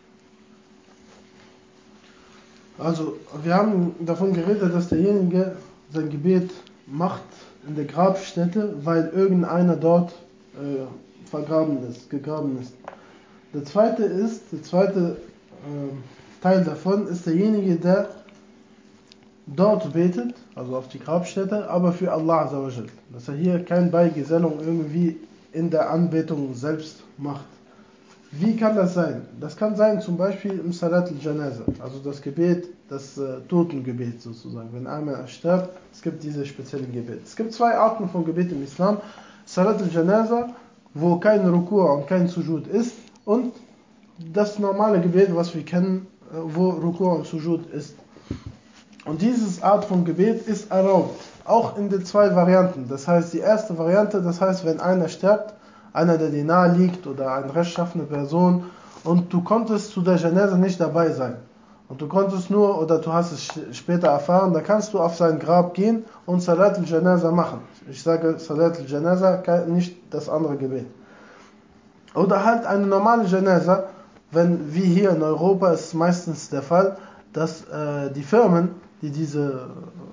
Also, wir haben davon geredet, dass derjenige sein Gebet macht in der Grabstätte, weil irgendeiner dort äh, vergraben ist, gegraben ist. Der zweite ist, der zweite äh, Teil davon ist derjenige, der dort betet, also auf die Grabstätte, aber für Allah Azza wa Jal, dass er hier keine Beigesellung irgendwie in der Anbetung selbst macht. Wie kann das sein? Das kann sein zum Beispiel im Salat al-Janaza, also das Gebet, das äh, Totengebet sozusagen. Wenn einer stirbt, es gibt diese speziellen Gebet. Es gibt zwei Arten von Gebet im Islam. Salat al-Janaza, wo kein Rukur und kein Sujud ist, und das normale Gebet, was wir kennen, äh, wo Rukur und Sujud ist. Und diese Art von Gebet ist erlaubt, auch in den zwei Varianten. Das heißt, die erste Variante, das heißt, wenn einer stirbt, einer, der dir nahe liegt oder eine rechtschaffene Person, und du konntest zu der Janaza nicht dabei sein und du konntest nur, oder du hast es später erfahren, da kannst du auf sein Grab gehen und Salat al-Janaza machen. Ich sage Salat al-Janaza, nicht das andere Gebet. Oder halt eine normale Janaza, wenn, wie hier in Europa ist meistens der Fall, dass äh, die Firmen, die diese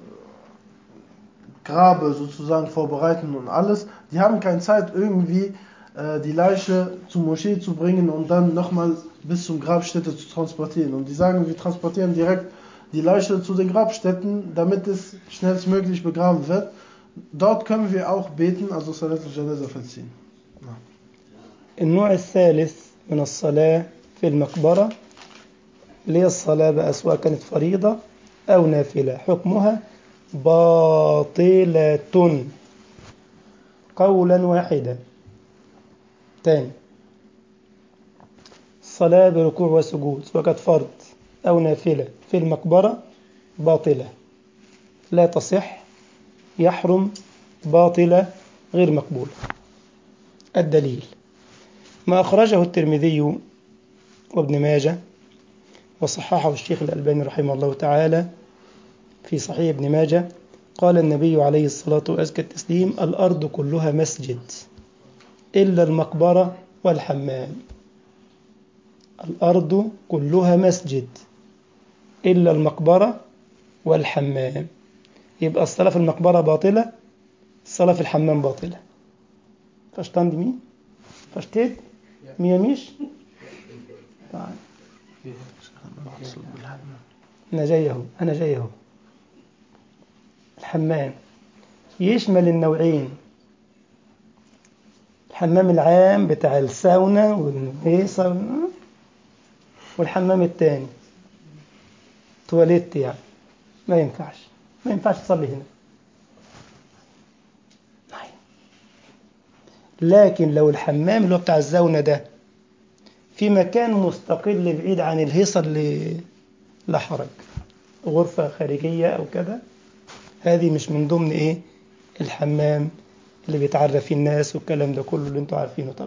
Grabe sozusagen vorbereiten und alles, die haben keine Zeit irgendwie äh, die Leiche zur Moschee zu bringen und dann nochmal bis zum Grabstätte zu transportieren. Und die sagen, wir transportieren direkt die Leiche zu den Grabstätten, damit es schnellstmöglich begraben wird. Dort können wir auch beten, also Salat al-Janaza vollziehen. Ja.
النوع الثالث من الصلاة في المقبرة اللي هي الصلاة بقى، سواء كانت فريضة أو نافلة، حكمها باطلة قولا واحدا. تاني، الصلاة بركوع وسجود سواء كانت فرض أو نافلة في المقبرة باطلة، لا تصح، يحرم، باطلة، غير مقبولة. الدليل ما أخرجه الترمذي وابن ماجه وصححه الشيخ الألباني رحمه الله تعالى في صحيح ابن ماجه، قال النبي عليه الصلاة وأزكى التسليم: الأرض كلها مسجد إلا المقبرة والحمام. الأرض كلها مسجد إلا المقبرة والحمام. يبقى الصلاة في المقبرة باطلة، الصلاة في الحمام باطلة. Verstanden مين؟ Versteht؟ مية ميش؟ أنا جاي أهو، أنا جاي أهو. الحمام يشمل النوعين، الحمام العام بتاع الساونا والهيصة، والحمام التاني تواليت، يعني ما ينفعش ما ينفعش تصلي هنا. لكن لو الحمام اللي هو بتاع الزاونة ده في مكان مستقل بعيد عن الهيصة اللي لا حرج، غرفة خارجية أو كذا، هذه مش من ضمن إيه الحمام اللي بيتعرف فيه الناس والكلام ده كله اللي انتوا عارفينه طبعا.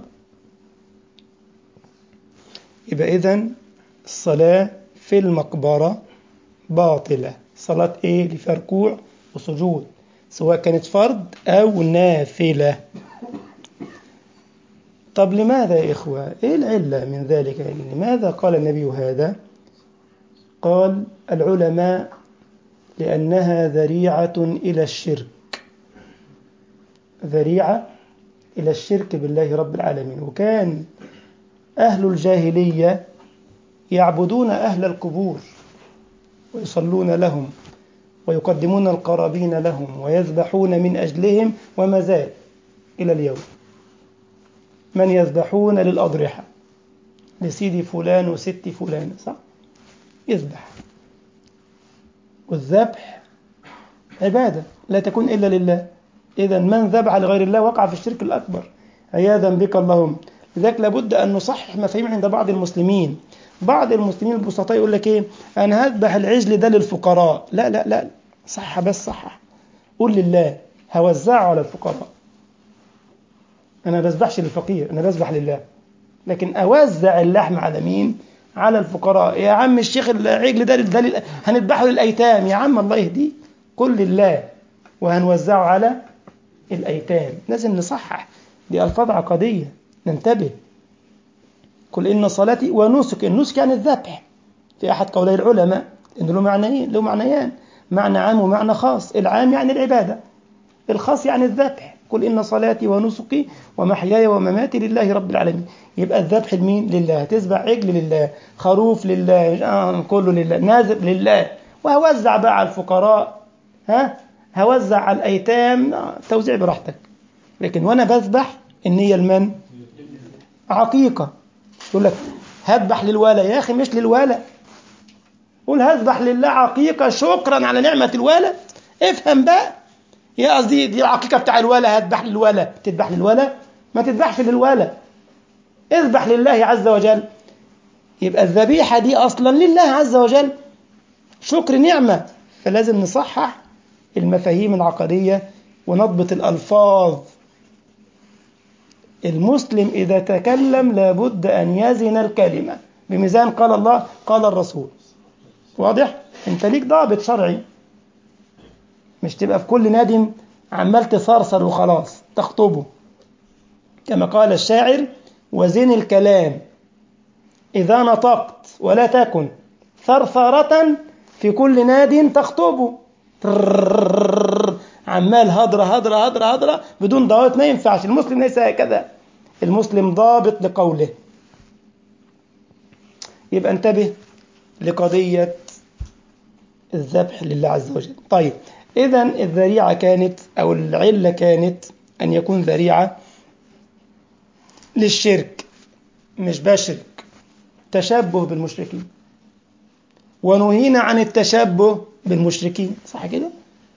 يبقى إذن الصلاة في المقبرة باطلة. صلاة إيه؟ اللي فيها ركوع وسجود، سواء كانت فرض أو نافلة. طب لماذا يا إخوة؟ إيه العلة من ذلك؟ يعني لماذا قال النبي هذا؟ قال العلماء لأنها ذريعة إلى الشرك، ذريعة إلى الشرك بالله رب العالمين. وكان أهل الجاهلية يعبدون أهل القبور ويصلون لهم ويقدمون القرابين لهم ويذبحون من أجلهم، وما زال إلى اليوم من يذبحون للأضرحة، لسيدي فلان وست فلان، صح؟ يذبح. والذبح عبادة لا تكون إلا لله. إذا من ذبح لغير الله وقع في الشرك الأكبر عياذا بك اللهم. لذلك لابد أن نصحح مفاهيم عند بعض المسلمين. بعض المسلمين البسطاء يقول لك إيه؟ أنا هذبح العجل ده للفقراء. لا لا لا، صح، بس صح، قول لله، هوزعه على الفقراء. أنا ما بذبحش للفقير، أنا بذبح لله. لكن أوزع اللحم على مين؟ على الفقراء. يا عم الشيخ العجل ده, ده لل... هنذبحه للأيتام. يا عم الله يهديه، قل لله وهنوزعه على الأيتام. لازم نصحح، دي ألفاظ عقدية، ننتبه. قل إن صلاتي ونسكي، النسك يعني الذبح في أحد قولي العلماء إنه له معنيين، له معنيان، معنى عام ومعنى خاص. العام يعني العبادة، الخاص يعني الذبح. قل إن صلاتي ونسكي ومحياي ومماتي لله رب العالمين. يبقى الذبح لمين؟ لله. تذبح عجل لله، خروف لله، آه كله لله، نازل لله. وهوزع بقى على الفقراء، ها هوزع على الأيتام، آه توزيع براحتك. لكن وأنا بذبح النية المن عقيقة. يقول لك هذبح للوالى، يا أخي مش للوالى، قول هذبح لله عقيقة شكرا على نعمة الوالى. افهم بقى، يا قصدي دي العقيقة بتاع الوالى، هذبح للوالى. تذبح للوالى؟ ما تذبحش للوالى، اذبح لله عز وجل. يبقى الذبيحة دي أصلا لله عز وجل، شكر نعمة. فلازم نصحح المفاهيم العقدية ونضبط الألفاظ. المسلم إذا تكلم لابد أن يزن الكلمة بميزان قال الله قال الرسول. واضح؟ انت ليك ضابط شرعي، مش تبقى في كل نادي عمال تصرصر وخلاص تخطبه. كما قال الشاعر وزن الكلام إذا نطقت ولا تكن ثرثرة في كل ناد تخطبه. عمال هضرة هضرة هضرة هضرة بدون ضوابط، ما ينفعش. المسلم ليس هكذا، المسلم ضابط لقوله. يبقى انتبه لقضية الذبح لله عز وجل. طيب، إذن الذريعة كانت أو العلة كانت أن يكون ذريعة للشرك، مش بشرك، تشبه بالمشركين. ونهينا عن التشبه بالمشركين، صح كده؟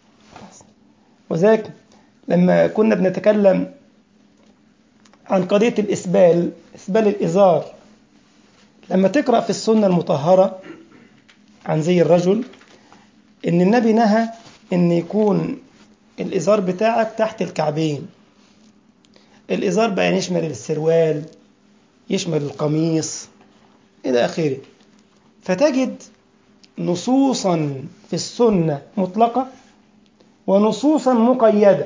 وذلك لما كنا بنتكلم عن قضية الإسبال، إسبال الإزار، لما تقرأ في السنة المطهرة عن زي الرجل إن النبي نهى إن يكون الإزار بتاعك تحت الكعبين. الإزار بقى يشمل السروال، يشمل القميص إلى آخره. فتجد نصوصا في السنة مطلقة ونصوصا مقيدة.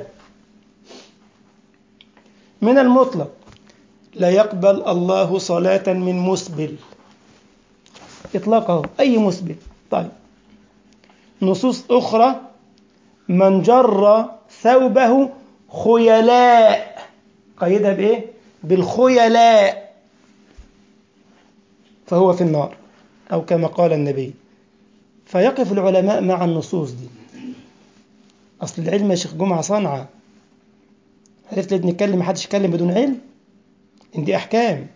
من المطلق لا يقبل الله صلاة من مسبل، إطلاقه أي مسبل. طيب، نصوص أخرى من جر ثوبه خيلاء، قيدها بإيه؟ بالخيلاء، فهو في النار، أو كما قال النبي. فيقف العلماء مع النصوص دي. أصل العلم يا شيخ جمعة صنعة، عرفت ليه بنتكلم؟ محدش يتكلم بدون علم. إن دي أحكام،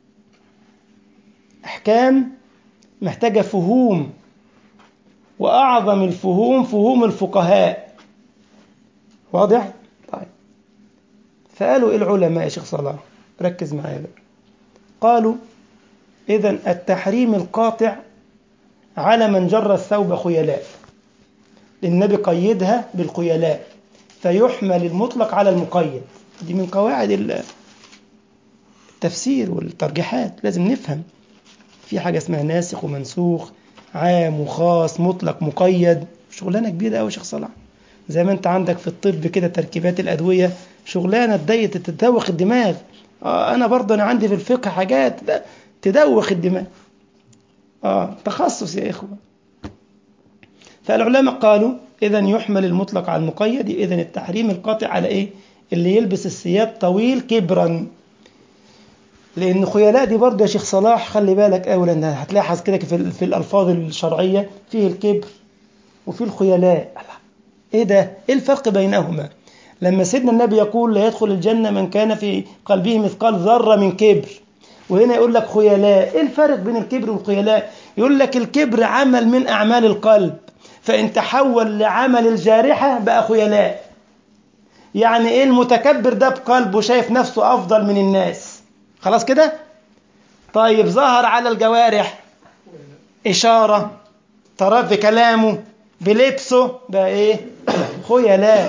أحكام محتاجة فهوم، وأعظم الفهوم فهوم الفقهاء. واضح؟ طيب، فقالوا إيه العلماء يا شيخ صلاح؟ ركز معايا بقى. قالوا إذن التحريم القاطع على من جر الثوب خيلاء، النبي قيدها بالخيلاء، فيحمل المطلق على المقيد. دي من قواعد التفسير والترجيحات، لازم نفهم في حاجة اسمها ناسخ ومنسوخ، عام وخاص، مطلق مقيد، شغلانة كبيرة أوي يا شيخ صلاح. زي ما انت عندك في الطب كده تركيبات الأدوية شغلانة تضيق تدوخ الدماغ. آه أنا برضه أنا عندي في الفقه حاجات تدوخ الدماغ. آه تخصص يا إخوة. فالعلماء قالوا إذن يحمل المطلق على المقيد، إذن التحريم القاطع على إيه؟ اللي يلبس الثياب طويل كبرا. لأن خيلاء دي برضه يا شيخ صلاح خلي بالك أولا، لأن هتلاحظ كده في, في الألفاظ الشرعية فيه الكبر وفيه الخيلاء. إيه ده؟ إيه الفرق بينهما؟ لما سيدنا النبي يقول لا يدخل الجنة من كان في قلبه مثقال ذرة من كبر، وهنا يقول لك خيلاء. إيه الفرق بين الكبر والخيلاء؟ يقول لك الكبر عمل من أعمال القلب، فإن تحول لعمل الجارحة بقى خيلاء. يعني إيه؟ المتكبر ده بقلبه شايف نفسه أفضل من الناس، خلاص كده؟ طيب ظهر على الجوارح إشارة، طرف في كلامه، بلبسه، بقى إيه؟ خيلاء.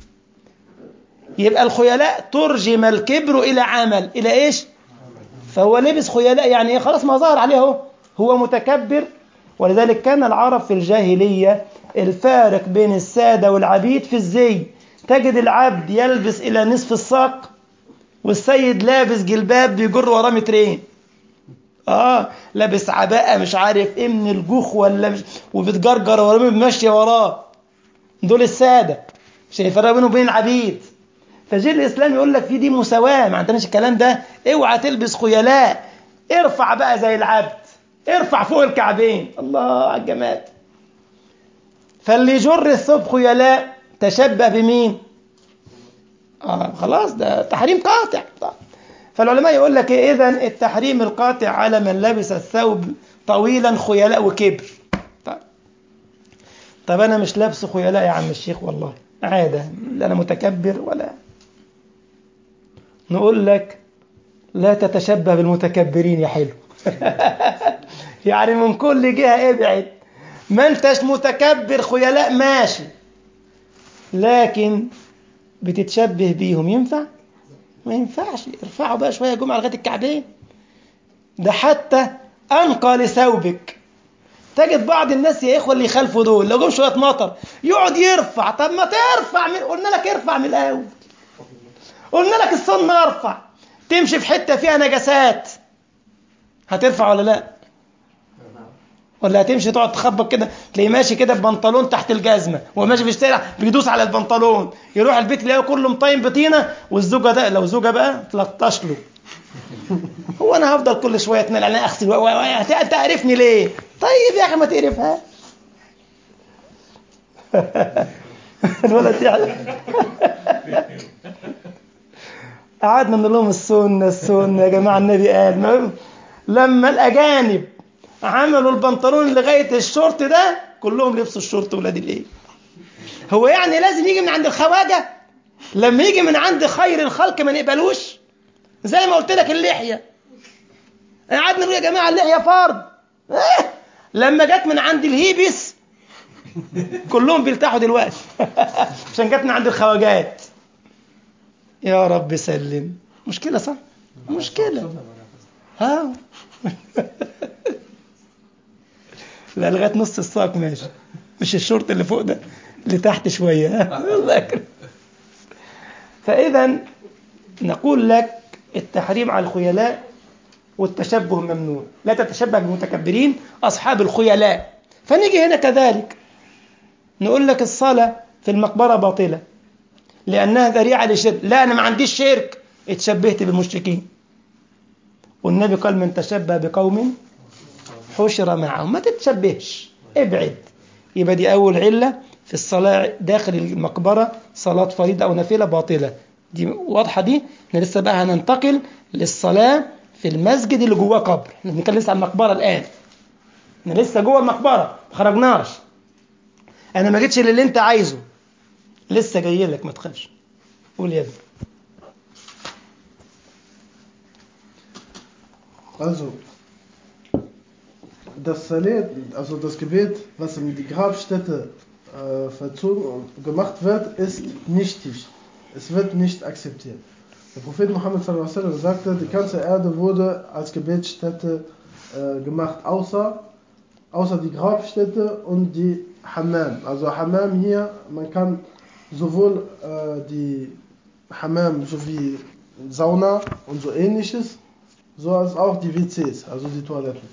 يبقى الخيلاء ترجم الكبر إلى عمل، إلى إيش؟ فهو لبس خيلاء يعني إيه؟ خلاص ما ظهر عليه هو, هو متكبر. ولذلك كان العرب في الجاهلية الفارق بين السادة والعبيد في الزي، تجد العبد يلبس إلى نصف الساق والسيد لابس جلباب بيجر وراه مترين. آه لابس عباءة مش عارف إيه من الجوخ ولا مش، وبتجرجر وراه ماشية وراه. دول السادة، مش يفرق بينهم وبين العبيد. فجيل الإسلام يقول لك في دي مساواة، ما عندناش الكلام ده. اوعى تلبس خيلاء، ارفع بقى زي العبد، ارفع فوق الكعبين. الله على الجمال. فاللي يجر الثوب خيلاء تشبه بمين؟ آه خلاص ده تحريم قاطع. فالعلماء يقول لك إيه؟ إذن التحريم القاطع على من لبس الثوب طويلا خيلاء وكبر. طيب. طب أنا مش لابس خيلاء يا عم الشيخ، والله عادة، لا أنا متكبر ولا. نقول لك لا تتشبه بالمتكبرين يا حلو. يعني من كل جهة ابعد، ما انتش متكبر خيلاء ماشي، لكن بتتشبه بيهم ينفع؟ ما ينفعش. ارفعوا بقى شوية جمعة لغاية الكعبين. ده حتى أنقى لثوبك. تجد بعض الناس يا إخوة اللي يخالفوا دول لو جم شوية مطر يقعد يرفع. طب ما ترفع من... قلنا لك ارفع من الأول، قلنا لك السنة ارفع. تمشي في حتة فيها نجاسات هترفع ولا لا؟ ولا هتمشي تقعد تخبط كده، تلاقيه ماشي كده ببنطلون تحت الجزمة وماشي في الشارع بيدوس على البنطلون، يروح البيت يلاقيه كله مطين بطينة، والزوجة ده لو زوجة بقى تلطش له. هو انا هفضل كل شويه اتنقل انا اغسل و... انت عارفني ليه؟ طيب يا اخي ما تقرفها. الولد يعني قعدنا نقول لهم السنه السنه يا جماعه، النبي قال لما الاجانب عملوا البنطلون لغايه الشورت ده كلهم لبسوا الشورت ولاد الايه. هو يعني لازم يجي من عند الخواجه؟ لما يجي من عند خير الخلق ما نقبلوش؟ زي ما قلت لك اللحيه، قعدنا نقول يا جماعه اللحيه فرض، إيه؟ لما جت من عند الهيبس كلهم بيلتحوا دلوقتي عشان جت من عند الخواجات. يا رب سلم. مشكله صح؟ مشكله. ها لا لغايه نص الساق ماشي، مش الشورت اللي فوق ده اللي تحت شويه. الله يكرم. فاذا نقول لك التحريم على الخيلاء والتشبه ممنوع. لا تتشبه بالمتكبرين أصحاب الخيلاء. فنيجي هنا كذلك نقول لك الصلاة في المقبرة باطلة لأنها ذريعة للشرك. لا أنا ما عنديش شرك، اتشبهت بالمشركين، والنبي قال من تشبه بقوم حشر معهم. ما تتشبهش، ابعد. يبقى دي أول علة في الصلاة داخل المقبرة، صلاة فريضة أو نافلة باطلة. دي واضحة دي. احنا لسه بقى هننتقل للصلاة في المسجد اللي جواه قبر. احنا بنتكلم لسه عن المقبرة الآن، احنا لسه جوه المقبرة ما خرجناش. أنا ما جيتش للي أنت عايزه، لسه جاي لك، ما تخافش. قول يا ابني.
Also, das Salat, also das Gebet, was in die Grabstätte äh, verzogen und gemacht wird, ist nichtig. Es wird nicht akzeptiert. Der Prophet Muhammad sallallahu alaihi wasallam sagte, die ganze Erde wurde als Gebetsstätte äh, gemacht, außer, außer die Grabstätte und die Hammam. Also Hammam hier, man kann sowohl äh, die Hammam sowie Sauna und so ähnliches, so als auch die W Cs, also die Toiletten.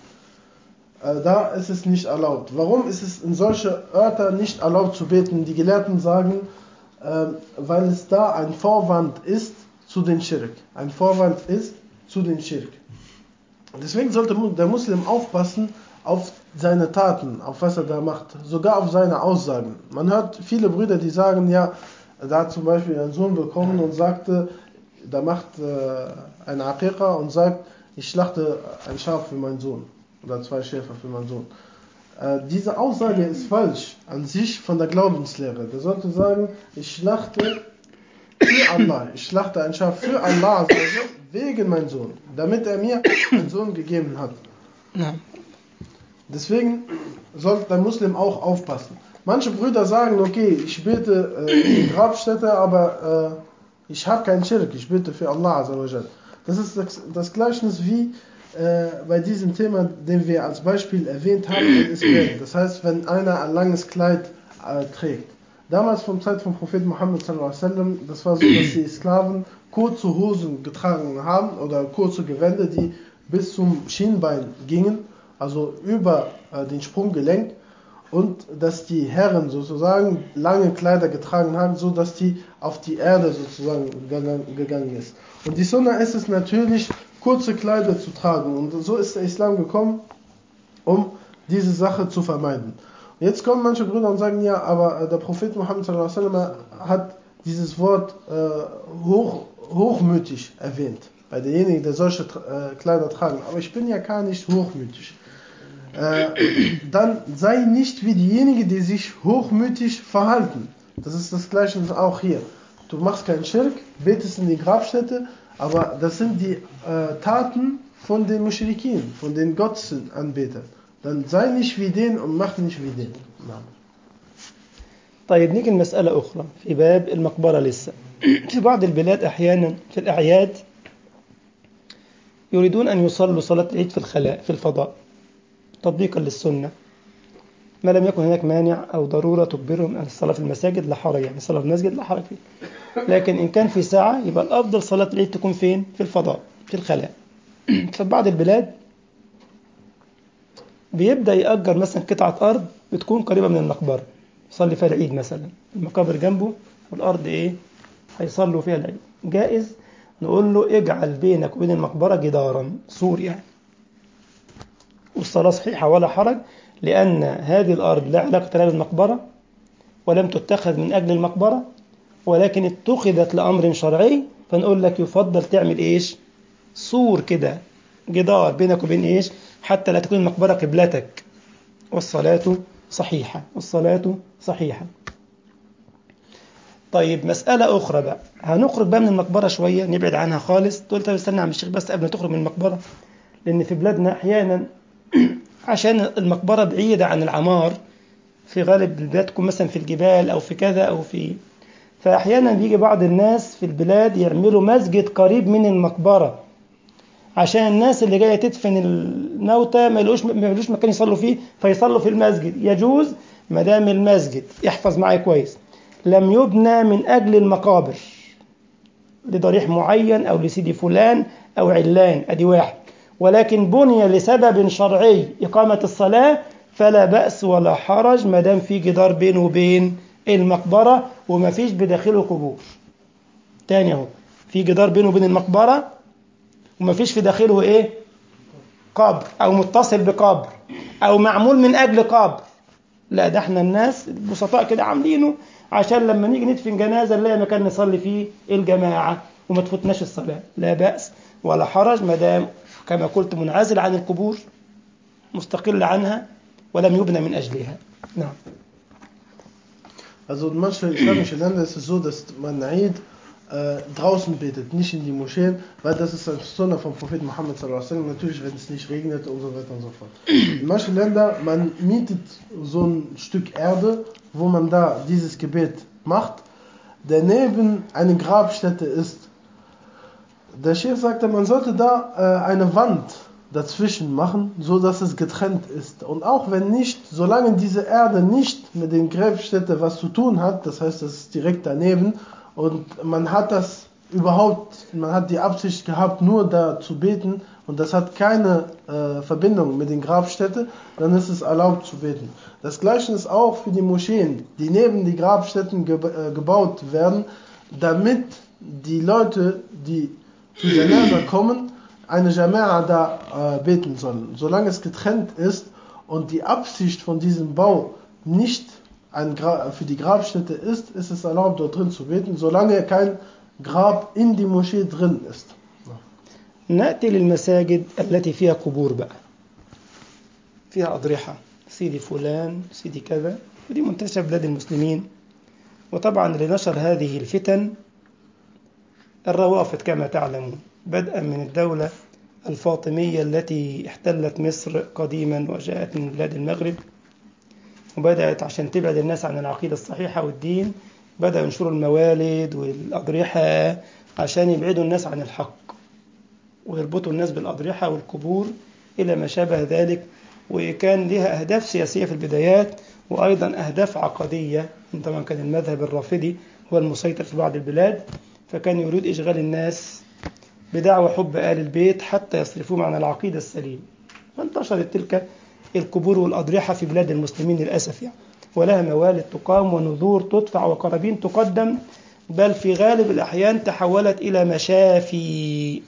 Äh, da ist es nicht erlaubt. Warum ist es in solche Örter nicht erlaubt zu beten? Die Gelehrten sagen, äh, weil es da ein Vorwand ist zu den Schirk. Ein Vorwand ist zu den Schirk. Deswegen sollte der Muslim aufpassen auf seine Taten, auf was er da macht, sogar auf seine Aussagen. Man hört viele Brüder, die sagen, ja, da hat zum Beispiel ein Sohn bekommen und sagte, da macht äh, ein Aqiqa und sagt, ich schlachte ein Schaf für meinen Sohn oder zwei Schäfer für meinen Sohn. Äh, diese Aussage ist falsch an sich von der Glaubenslehre. Der sollte sagen, ich schlachte für Allah, ich schlachte ein Schaf für Allah, also wegen meinem Sohn, damit er mir einen Sohn gegeben hat.
Ja.
Deswegen sollte der Muslim auch aufpassen. Manche Brüder sagen, okay, ich bete äh, in die Grabstätte, aber äh, ich habe keinen Schirk, ich bete für Allah. Das ist das, das Gleichnis wie äh, bei diesem Thema, den wir als Beispiel erwähnt haben, ist Bett. Das heißt, wenn einer ein langes Kleid äh, trägt. Damals vom Zeit von Prophet Muhammad sallallahu alaihi wasallam, das war so, dass die Sklaven kurze Hosen getragen haben oder kurze Gewänder, die bis zum Schienbein gingen, also über äh, den Sprunggelenk, und dass die Herren sozusagen lange Kleider getragen haben, so dass die auf die Erde sozusagen gegangen ist. Und die Sunna ist es natürlich, kurze Kleider zu tragen, und so ist der Islam gekommen, um diese Sache zu vermeiden. Jetzt kommen manche Brüder und sagen, ja, aber der Prophet Muhammad sallallahu alaihi wasallam hat dieses Wort äh, hoch, hochmütig erwähnt, bei derjenigen, der solche äh, Kleider tragen. Aber ich bin ja gar nicht hochmütig. Äh, dann sei nicht wie diejenigen, die sich hochmütig verhalten. Das ist das Gleiche auch hier. Du machst keinen Schirk, betest in die Grabstätte, aber das sind die äh, Taten von den Muschrikin, von den Gottesanbetern. Dann sei nicht wie den und mach nicht wie den.
طيب نيجي المسألة أخرى في باب المقبرة لسه. في بعض البلاد أحيانا في الأعياد يريدون أن يصلوا صلاة العيد في الخلاء في الفضاء تطبيقا للسنة، ما لم يكن هناك مانع أو ضرورة تجبرهم أن الصلاة في المساجد لا حرج، يعني الصلاة في المسجد لا حرج فيه. لكن إن كان في ساعة يبقى الأفضل صلاة العيد تكون فين؟ في الفضاء في الخلاء. في بعض البلاد بيبدأ يأجر مثلا قطعة أرض بتكون قريبة من المقبرة يصلي فيها العيد، مثلا المقابر جنبه والأرض إيه هيصلوا فيها العيد، جائز نقول له اجعل بينك وبين المقبرة جدارا سور يعني، والصلاة صحيحة ولا حرج، لأن هذه الأرض لا علاقة لها بالمقبرة ولم تتخذ من أجل المقبرة، ولكن اتخذت لأمر شرعي، فنقول لك يفضل تعمل إيش؟ سور كده، جدار بينك وبين إيش؟ حتى لا تكون المقبرة قبلتك، والصلاة صحيحة والصلاة صحيحة. طيب مسألة أخرى بقى، هنخرج بقى من المقبرة شوية، نبعد عنها خالص. تقول طيب استنى عم الشيخ بس قبل ما تخرج من المقبرة، لأن في بلادنا أحيانا عشان المقبرة بعيدة عن العمار، في غالب البلاد تكون مثلا في الجبال أو في كذا أو في، فأحيانا بيجي بعض الناس في البلاد يعملوا مسجد قريب من المقبرة عشان الناس اللي جاية تدفن الموتى ما يلقوش ما يلقوش مكان يصلوا فيه، فيصلوا في المسجد. يجوز ما دام المسجد، يحفظ معي كويس، لم يبنى من أجل المقابر لضريح معين أو لسيدي فلان أو علان، أدي واحد، ولكن بني لسبب شرعي إقامة الصلاة، فلا بأس ولا حرج ما دام في جدار بينه وبين المقبرة وما فيش بداخله قبور. تاني اهو، في جدار بينه وبين المقبرة وما فيش في داخله ايه؟ قبر او متصل بقبر او معمول من اجل قبر. لا، ده احنا الناس البسطاء كده عاملينه عشان لما نيجي ندفن جنازة نلاقي مكان نصلي فيه الجماعة وما تفوتناش الصلاة. لا بأس ولا حرج ما دام كما قلت منعزل عن القبور، مستقل عنها ولم يبنى من أجلها. نعم.
Also in manchen islamischen Ländern ist es so, dass man Eid äh, draußen betet, nicht in die Moscheen, weil das ist ein Sunna vom Propheten Muhammad sallallahu alaihi wasallam, natürlich wenn es nicht regnet und so weiter und so fort. In manchen Ländern, man mietet so ein Stück Erde wo man da dieses Gebet macht, daneben eine Grabstätte ist. Der Sheikh sagte, man sollte da äh, eine Wand dazwischen machen, so dass es getrennt ist. Und auch wenn nicht, solange diese Erde nicht mit den Grabstätten was zu tun hat, das heißt, das ist direkt daneben und man hat das überhaupt, man hat die Absicht gehabt, nur da zu beten und das hat keine äh, Verbindung mit den Grabstätten, dann ist es erlaubt zu beten. Das Gleiche ist auch für die Moscheen, die neben die Grabstätten ge äh, gebaut werden, damit die Leute, die zu Janaza kommen, eine Jama'a da äh, beten sollen. Solange es getrennt ist und die Absicht von diesem Bau nicht ein Gra für die Grabstätte ist, ist es erlaubt, dort drin zu beten, solange kein Grab in die Moschee drin ist.
نأتي للمساجد التي فيها قبور بقى، فيها أضرحة، سيدي فلان سيدي كذا، ودي منتشرة في بلاد المسلمين. وطبعا لنشر هذه الفتن الروافد كما تعلمون، بدءا من الدولة الفاطمية التي احتلت مصر قديما وجاءت من بلاد المغرب، وبدأت عشان تبعد الناس عن العقيدة الصحيحة والدين، بدأوا ينشروا الموالد والأضرحة عشان يبعدوا الناس عن الحق ويربطوا الناس بالأضرحة والقبور إلى ما شابه ذلك. وكان لها أهداف سياسية في البدايات وأيضا أهداف عقدية. طبعا كان المذهب الرافضي هو المسيطر في بعض البلاد، فكان يريد إشغال الناس بدعوى حب آل البيت حتى يصرفوهم عن العقيدة السليمة. فانتشرت تلك القبور والأضرحة في بلاد المسلمين للأسف يعني، ولها موالد تقام ونذور تدفع وقرابين تقدم، بل في غالب الأحيان تحولت إلى مشافي.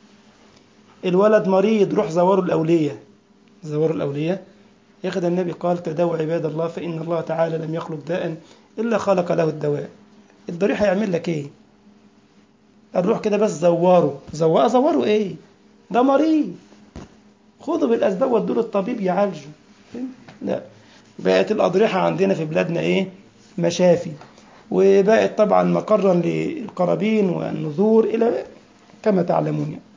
الولد مريض روح زوروا الأولية، زوروا الأولية. ياخد النبي قال تداووا عباد الله فإن الله تعالى لم يخلق داء إلا خلق له الدواء. الضريح هيعمل لك إيه؟ الروح كده بس زوروا زوروا زوروا إيه؟ ده مريض، خذوا بالأسباب ودوا للطبيب يعالجوا. لا، بقت الأضرحة عندنا في بلادنا إيه؟ مشافي، وبقت طبعا مقرا للقرابين والنذور إلى كما تعلمون يعني.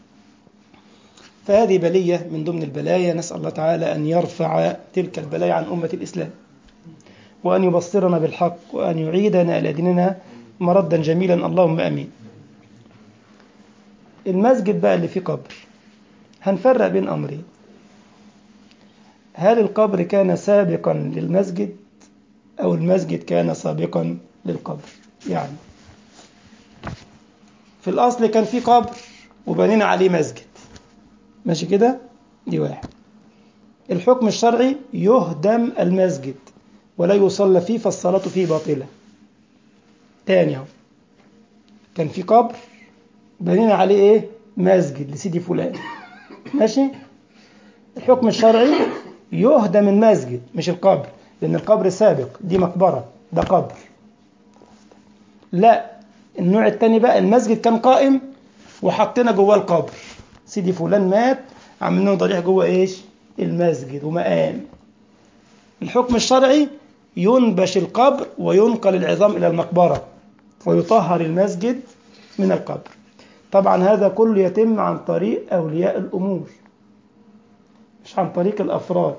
فهذه بلية من ضمن البلايا، نسأل الله تعالى أن يرفع تلك البلايا عن أمة الإسلام، وأن يبصرنا بالحق، وأن يعيدنا إلى ديننا مردا جميلا، اللهم أمين. المسجد بقى اللي فيه قبر، هنفرق بين أمرين: هل القبر كان سابقا للمسجد أو المسجد كان سابقا للقبر؟ يعني في الأصل كان فيه قبر وبنينا عليه مسجد، ماشي كده؟ دي واحد. الحكم الشرعي يهدم المسجد ولا يصلى فيه فالصلاة فيه باطلة. تاني اهو، كان في قبر بنينا عليه ايه؟ مسجد لسيدي فلان، ماشي؟ الحكم الشرعي يهدم المسجد مش القبر، لأن القبر سابق، دي مقبرة، ده قبر. لا، النوع التاني بقى المسجد كان قائم وحطينا جواه القبر، سيدي فلان مات عملنا ضريح جوه ايش؟ المسجد ومقام. الحكم الشرعي ينبش القبر وينقل العظام إلى المقبرة ويطهر المسجد من القبر. طبعا هذا كله يتم عن طريق أولياء الأمور مش عن طريق الأفراد.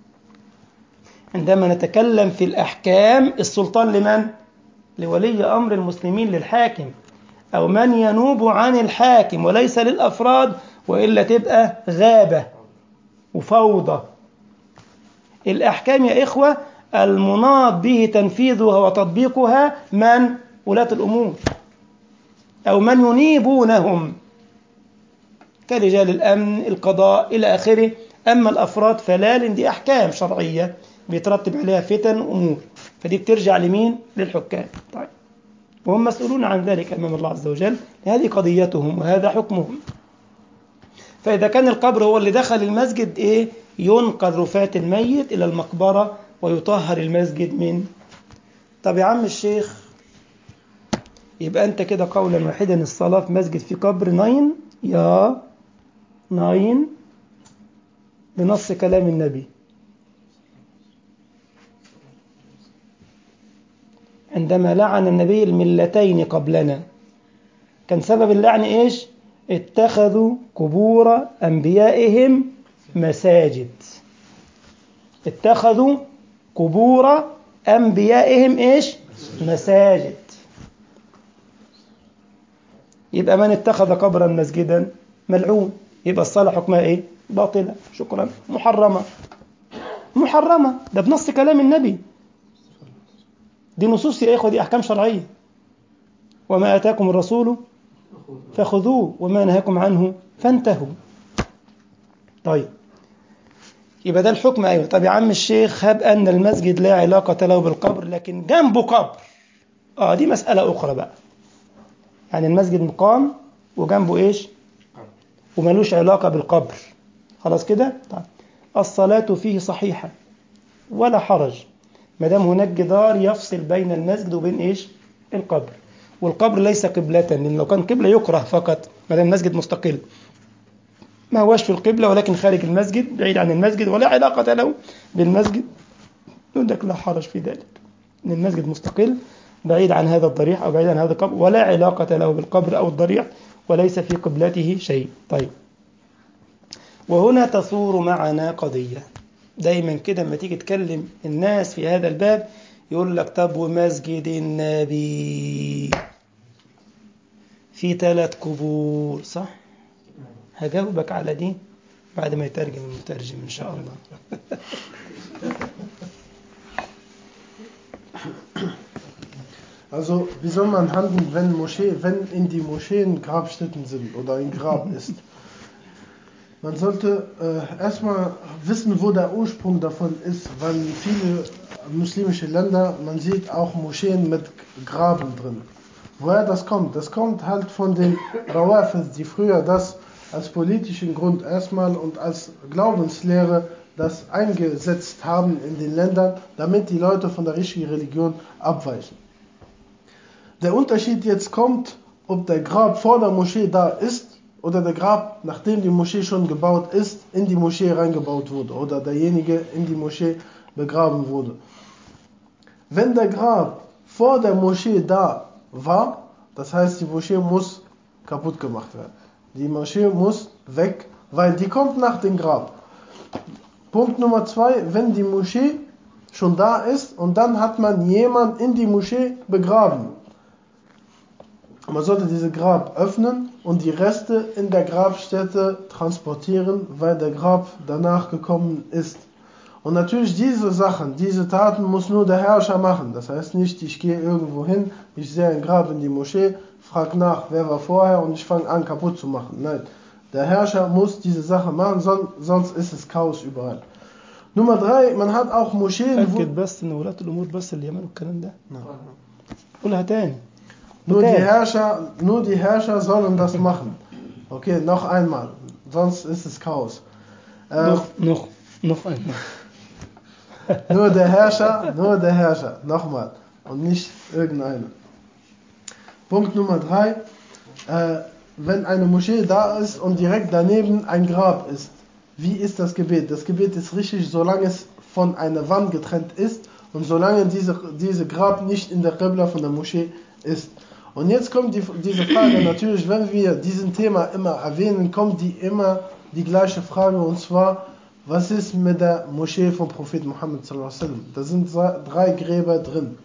عندما نتكلم في الأحكام، السلطان لمن؟ لولي أمر المسلمين، للحاكم أو من ينوب عن الحاكم، وليس للأفراد، وإلا تبقى غابة وفوضى. الأحكام يا إخوة المناط به تنفيذها وتطبيقها من؟ ولاة الأمور أو من ينيبونهم كرجال الأمن، القضاء إلى آخره. أما الأفراد فلا، لأن دي أحكام شرعية بيترتب عليها فتن أمور، فدي بترجع لمين؟ للحكام. طيب، وهم مسؤولون عن ذلك أمام الله عز وجل، هذه قضيتهم وهذا حكمهم. فإذا كان القبر هو اللي دخل المسجد، إيه؟ ينقل رفاة الميت إلى المقبرة ويطهر المسجد من. طب يا عم الشيخ، يبقى أنت كده قولا واحدا الصلاة في مسجد في قبر ناين يا ناين بنص كلام النبي. عندما لعن النبي الملتين قبلنا كان سبب اللعن إيش؟ اتخذوا قبور أنبيائهم مساجد. اتخذوا قبور أنبيائهم إيش؟ مساجد. يبقى من اتخذ قبرا مسجدا ملعون. يبقى الصلاة حكمها إيه؟ باطلة. شكرا. محرمة. محرمة. ده بنص كلام النبي. دي نصوص يا إخوة، دي أحكام شرعية. وما آتاكم الرسول فخذوه وما نهاكم عنه فانتهوا. طيب يبقى ده الحكم. أيوة. طب يا عم الشيخ، هب أن المسجد لا علاقة له بالقبر لكن جنبه قبر. آه دي مسألة أخرى بقى. يعني المسجد مقام وجنبه إيش؟ وملوش علاقة بالقبر. خلاص كده؟ طيب الصلاة فيه صحيحة ولا حرج ما دام هناك جدار يفصل بين المسجد وبين إيش؟ القبر. والقبر ليس قبلة، لأن لو كان قبلة يكره فقط ما دام المسجد مستقل. ما هوش في القبلة ولكن خارج المسجد بعيد عن المسجد ولا علاقة له بالمسجد، عندك لا حرج في ذلك. إن المسجد مستقل بعيد عن هذا الضريح أو بعيد عن هذا القبر ولا علاقة له بالقبر أو الضريح وليس في قبلته شيء. طيب وهنا تثور معنا قضية. دايما كده لما تيجي تكلم الناس في هذا الباب يقول لك طب ومسجد النبي في ثلاث قبور صح؟ هجاوبك على دي بعد ما يترجم المترجم إن شاء الله.
Also, wie soll man handeln, wenn, Moschee, wenn in die Moscheen Grabstätten sind oder ein Grab ist? Man sollte äh, erstmal wissen, wo der Ursprung davon ist, weil viele muslimische Länder, man sieht auch Moscheen mit Graben drin. Woher das kommt? Das kommt halt von den Rawafis, die früher das als politischen Grund erstmal und als Glaubenslehre das eingesetzt haben in den Ländern, damit die Leute von der richtigen Religion abweichen. Der Unterschied jetzt kommt, ob der Grab vor der Moschee da ist oder der Grab, nachdem die Moschee schon gebaut ist, in die Moschee reingebaut wurde oder derjenige in die Moschee begraben wurde. Wenn der Grab vor der Moschee da war, das heißt, die Moschee muss kaputt gemacht werden. Die Moschee muss weg, weil die kommt nach dem Grab. Punkt Nummer zwei, wenn die Moschee schon da ist und dann hat man jemanden in die Moschee begraben. Man sollte diese Grab öffnen und die Reste in der Grabstätte transportieren, weil der Grab danach gekommen ist. Und natürlich diese Sachen, diese Taten muss nur der Herrscher machen. Das heißt nicht, ich gehe irgendwo hin, ich sehe ein Grab in die Moschee, frage nach, wer war vorher und ich fange an kaputt zu machen. Nein, der Herrscher muss diese Sache machen, sonst ist es Chaos überall. Nummer drei, man hat auch Moscheen...
أكد بس إن ولاة الأمور بس اللي يعملوا الكلام ده. قولها تاني.
Nur die, Herrscher, nur die Herrscher sollen das machen. Okay, noch einmal, sonst ist es Chaos.
Ähm, noch, noch, noch einmal.
Nur der Herrscher, nur der Herrscher, nochmal. Und nicht irgendeiner. Punkt Nummer drei, äh, wenn eine Moschee da ist und direkt daneben ein Grab ist, wie ist das Gebet? Das Gebet ist richtig, solange es von einer Wand getrennt ist und solange diese, diese Grab nicht in der Qibla von der Moschee ist. Und jetzt kommt die, diese Frage, natürlich, wenn wir diesen Thema immer erwähnen, kommt die immer die gleiche Frage, und zwar, was ist mit der Moschee vom Propheten Muhammad sallallahu alaihi wasallam? Da sind drei Gräber drin.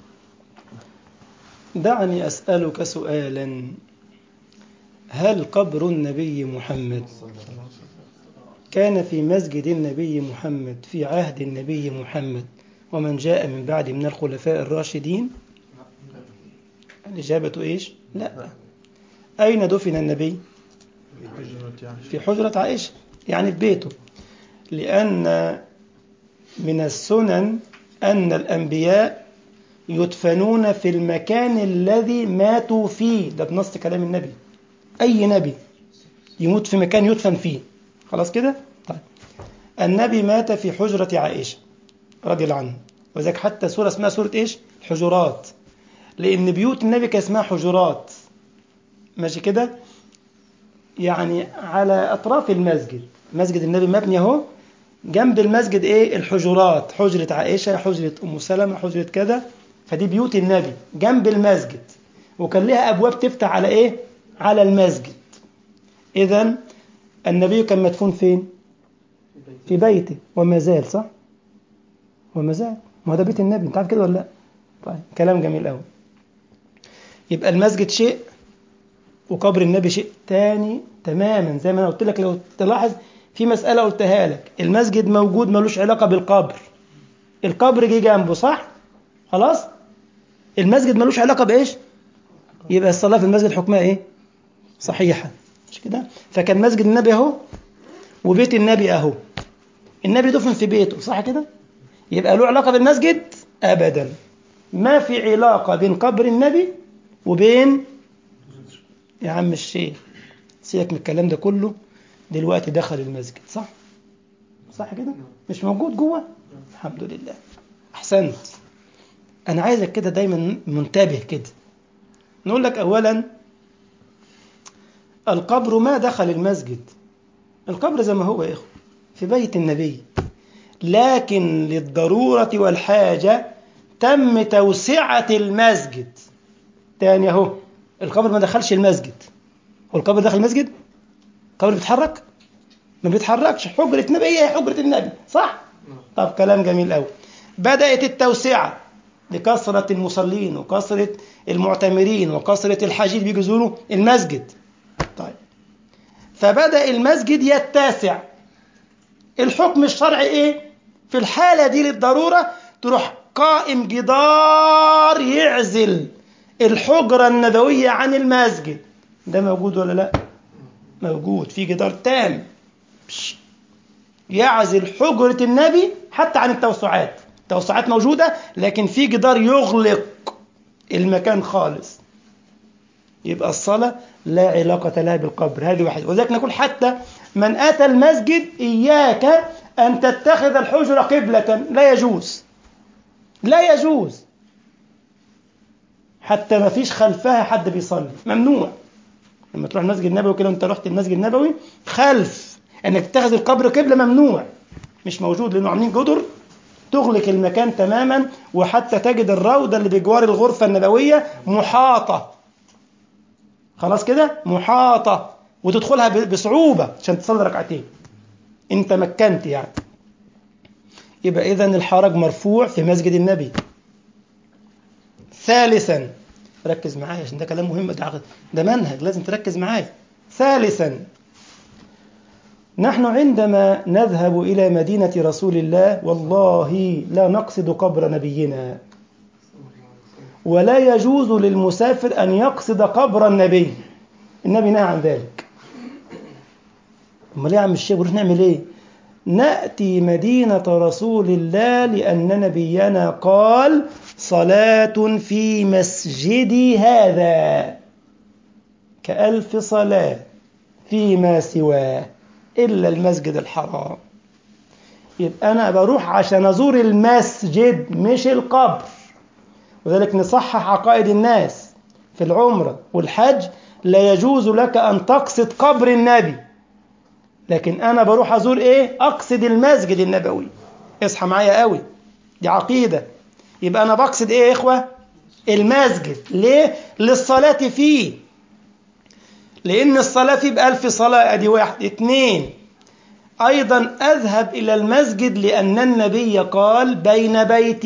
دعني أسألك سؤالا، هل قبر النبي محمد كان في مسجد النبي محمد في عهد النبي محمد ومن جاء من بعد من الخلفاء الراشدين؟ الإجابة إيش؟ لا. أين دفن النبي؟ في حجرة عائشة، يعني في بيته. لأن من السنن أن الأنبياء يدفنون في المكان الذي ماتوا فيه. ده بنص كلام النبي. أي نبي يموت في مكان يدفن فيه. خلاص كده؟ طيب. النبي مات في حجرة عائشة رضي الله عنه، وذلك حتى سورة اسمها سورة إيش؟ الحجرات، لأن بيوت النبي كان اسمها حجرات. ماشي كده؟ يعني على أطراف المسجد. مسجد النبي مبني اهو، جنب المسجد إيه؟ الحجرات، حجرة عائشة، حجرة أم سلمة، حجرة كذا. فدي بيوت النبي جنب المسجد، وكان لها أبواب تفتح على إيه؟ على المسجد. إذن النبي كان مدفون فين؟ في بيته، وما زال، صح؟ وما زال ما ده بيت النبي، انت عارف كده ولا لا؟ طيب كلام جميل قوي. يبقى المسجد شيء وقبر النبي شيء تاني تماما. زي ما انا قلت لك، لو تلاحظ في مسألة قلتها لك، المسجد موجود ملوش علاقة بالقبر، القبر جه جنبه صح؟ خلاص؟ المسجد ملوش علاقة بإيش؟ يبقى الصلاة في المسجد حكمها إيه؟ صحيحة، مش كده؟ فكان مسجد النبي أهو وبيت النبي أهو، النبي دفن في بيته صح كده؟ يبقى له علاقة بالمسجد؟ أبدا، ما في علاقة بين قبر النبي وبين يا عم الشيخ سيبك من الكلام ده كله، دلوقتي دخل المسجد صح؟ صح كده؟ مش موجود جوه؟ الحمد لله، أحسنت. أنا عايزك كده دايما منتبه كده. نقول لك أولا القبر ما دخل المسجد، القبر زي ما هو يا إخوة في بيت النبي، لكن للضرورة والحاجة تم توسعة المسجد. تاني أهو، القبر ما دخلش المسجد. هو القبر دخل المسجد؟ القبر بيتحرك؟ ما بيتحركش، حجرة النبي هي حجرة النبي صح؟ طب كلام جميل قوي. بدأت التوسعة لكثرة المصلين وكثرة المعتمرين وكثرة الحاجين بيجوا يزوروا المسجد. طيب فبدأ المسجد يتسع. الحكم الشرعي ايه؟ في الحالة دي للضرورة تروح قائم جدار يعزل الحجرة النبوية عن المسجد. ده موجود ولا لا؟ موجود، في جدار تام يعزل حجرة النبي حتى عن التوسعات. التوسعات موجودة لكن في جدار يغلق المكان خالص. يبقى الصلاة لا علاقة لها بالقبر، هذه واحدة. وذلك نقول حتى من أتى المسجد إياك أن تتخذ الحجرة قبلة، لا يجوز، لا يجوز، حتى ما فيش خلفها حد بيصلي، ممنوع. لما تروح المسجد النبوي كده وانت رحت المسجد النبوي خلف انك تتخذ القبر قبلة ممنوع، مش موجود، لانه عاملين جدر تغلق المكان تماما. وحتى تجد الروضة اللي بجوار الغرفة النبوية محاطة، خلاص كده محاطة، وتدخلها بصعوبة عشان تصلي ركعتين انت مكنت يعني. يبقى إذن الحرج مرفوع في مسجد النبي. ثالثا، ركز معايا عشان ده كلام مهم، ده, ده منهج لازم تركز معايا. ثالثا، نحن عندما نذهب إلى مدينة رسول الله والله لا نقصد قبر نبينا، ولا يجوز للمسافر أن يقصد قبر النبي، النبي نهى عن ذلك. أما ليه يا عم الشيخ بنروح نعمل إيه؟ نأتي مدينة رسول الله لأن نبينا قال صلاة في مسجدي هذا كألف صلاة فيما سواه إلا المسجد الحرام. يبقى أنا بروح عشان أزور المسجد مش القبر. وذلك نصحح عقائد الناس في العمرة والحج، لا يجوز لك أن تقصد قبر النبي، لكن أنا بروح أزور إيه؟ أقصد المسجد النبوي. اصحى معايا قوي، دي عقيدة. يبقى أنا بقصد إيه يا إخوة؟ المسجد. ليه؟ للصلاة فيه، لأن الصلاة فيه بألف صلاة. أدي واحد. اتنين، أيضا أذهب إلى المسجد لأن النبي قال بين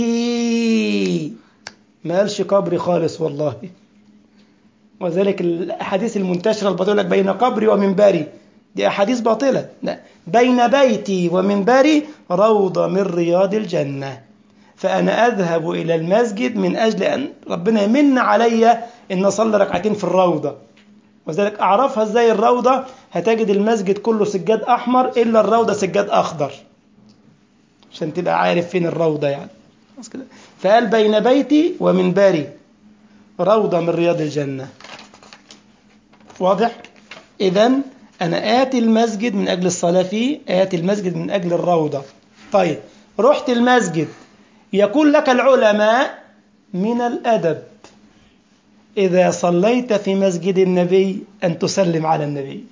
بيتي، ما قالش قبري خالص والله. وذلك الأحاديث المنتشرة اللي بتقول لك بين قبري ومنبري، دي أحاديث باطلة. لا، بين بيتي ومنبري روضة من رياض الجنة. فأنا أذهب إلى المسجد من أجل أن ربنا يمن علي أن أصلي ركعتين في الروضة. وذلك أعرفها إزاي الروضة؟ هتجد المسجد كله سجاد أحمر إلا الروضة سجاد أخضر، عشان تبقى عارف فين الروضة يعني. فقال بين بيتي ومنبري روضة من رياض الجنة. واضح؟ إذن أنا آتي المسجد من أجل الصلاة فيه، آتي المسجد من أجل الروضة. طيب رحت المسجد، يقول لك العلماء من الأدب إذا صليت في مسجد النبي أن تسلم على النبي.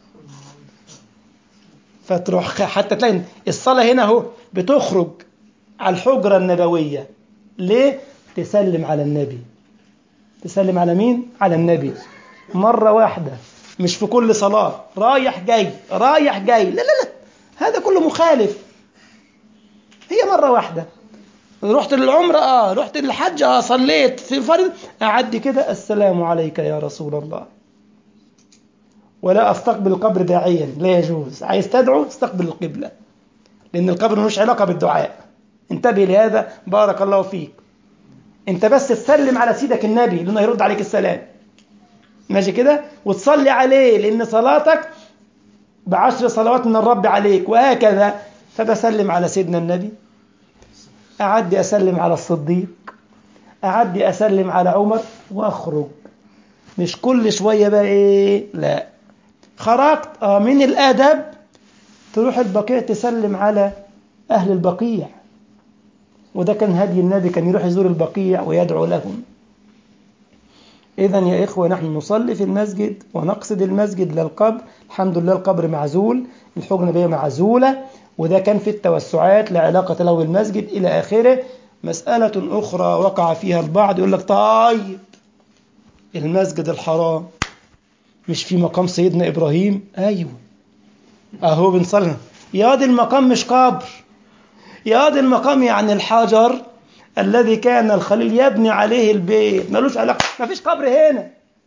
فتروح حتى تلاقي الصلاة هنا هو بتخرج على الحجرة النبوية. ليه؟ تسلم على النبي. تسلم على مين؟ على النبي مرة واحدة، مش في كل صلاة رايح جاي رايح جاي، لا لا لا، هذا كله مخالف. هي مرة واحدة رحت للعمرة اه رحت للحج اه صليت في فرض، أعدي كده السلام عليك يا رسول الله، ولا أستقبل القبر داعيا، لا يجوز. عايز تدعو استقبل القبلة، لأن القبر ملوش علاقة بالدعاء. انتبه لهذا، بارك الله فيك. انت بس تسلم على سيدك النبي لأنه يرد عليك السلام، ماشي كده، وتصلي عليه لأن صلاتك بعشر صلوات من الرب عليك، وهكذا. فبسلم على سيدنا النبي، أعدي أسلم على الصديق، أعدي أسلم على عمر وأخرج. مش كل شوية بقى إيه، لا. خرجت آه من الأدب تروح البقيع تسلم على أهل البقيع، وده كان هدي النبي، كان يروح يزور البقيع ويدعو لهم. إذن يا إخوة نحن نصلي في المسجد ونقصد المسجد للقبر. الحمد لله القبر معزول، الحجنة بيه معزولة، وده كان في التوسعات لا علاقة له بالمسجد إلى آخره. مسألة أخرى وقع فيها البعض، يقول لك طيب المسجد الحرام مش في مقام سيدنا إبراهيم؟ أيوه أهو بنصلي. يا دي المقام مش قبر، يا دي المقام يعني الحجر الذي كان الخليل يبني عليه البيت، ملوش علاقة، ما فيش قبر هنا.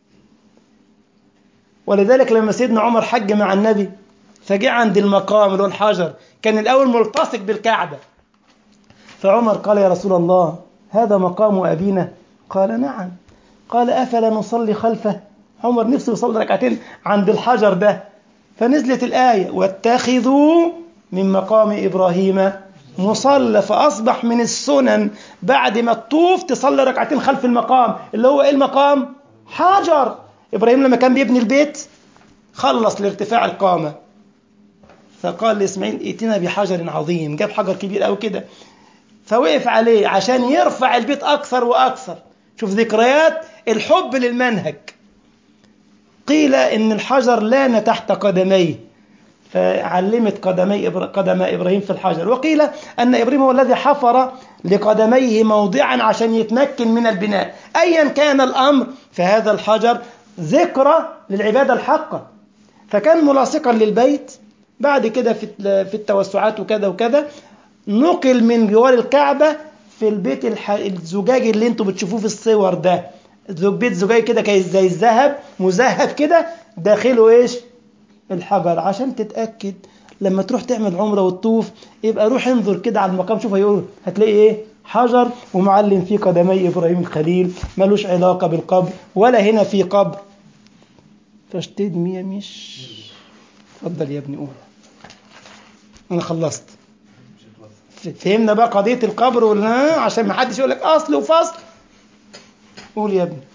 ولذلك لما سيدنا عمر حج مع النبي فجاء عند المقام اللي هو الحجر، كان الأول ملتصق بالكعبة، فعمر قال يا رسول الله هذا مقام أبينا؟ قال نعم. قال أفلا نصلي خلفه؟ عمر نفسه يصلي ركعتين عند الحجر ده. فنزلت الآية واتخذوا من مقام إبراهيم مصلى، فأصبح من السنن بعد ما تطوف تصلي ركعتين خلف المقام، اللي هو إيه المقام؟ حجر. إبراهيم لما كان بيبني البيت خلص لارتفاع القامة، فقال لإسماعيل ائتنا بحجر عظيم، جاب حجر كبير أو كده، فوقف عليه عشان يرفع البيت أكثر وأكثر. شوف ذكريات الحب للمنهج. قيل إن الحجر لان تحت قدميه، فعلمت قدمي قدم إبراهيم في الحجر. وقيل أن إبراهيم هو الذي حفر لقدميه موضعا عشان يتمكن من البناء. أيا كان الأمر، فهذا الحجر ذكرى للعبادة الحقة، فكان ملاصقا للبيت. بعد كده في التوسعات وكذا وكذا نقل من جوار الكعبة في البيت الزجاجي اللي انتوا بتشوفوه في الصور ده، بيت زجاجي كده زي الذهب مذهب كده، داخله ايش؟ الحجر. عشان تتأكد لما تروح تعمل عمرة وتطوف يبقى روح انظر كده على المقام، شوف هيقول هتلاقي ايه؟ حجر ومعلم فيه قدمي إبراهيم الخليل، ملوش علاقة بالقبر ولا هنا في قبر. فاشتد مية مش اتفضل يا ابني قول. انا خلصت. فهمنا بقى قضية القبر ولا عشان ما حدش يقول لك اصل وفصل. قول يا ابني.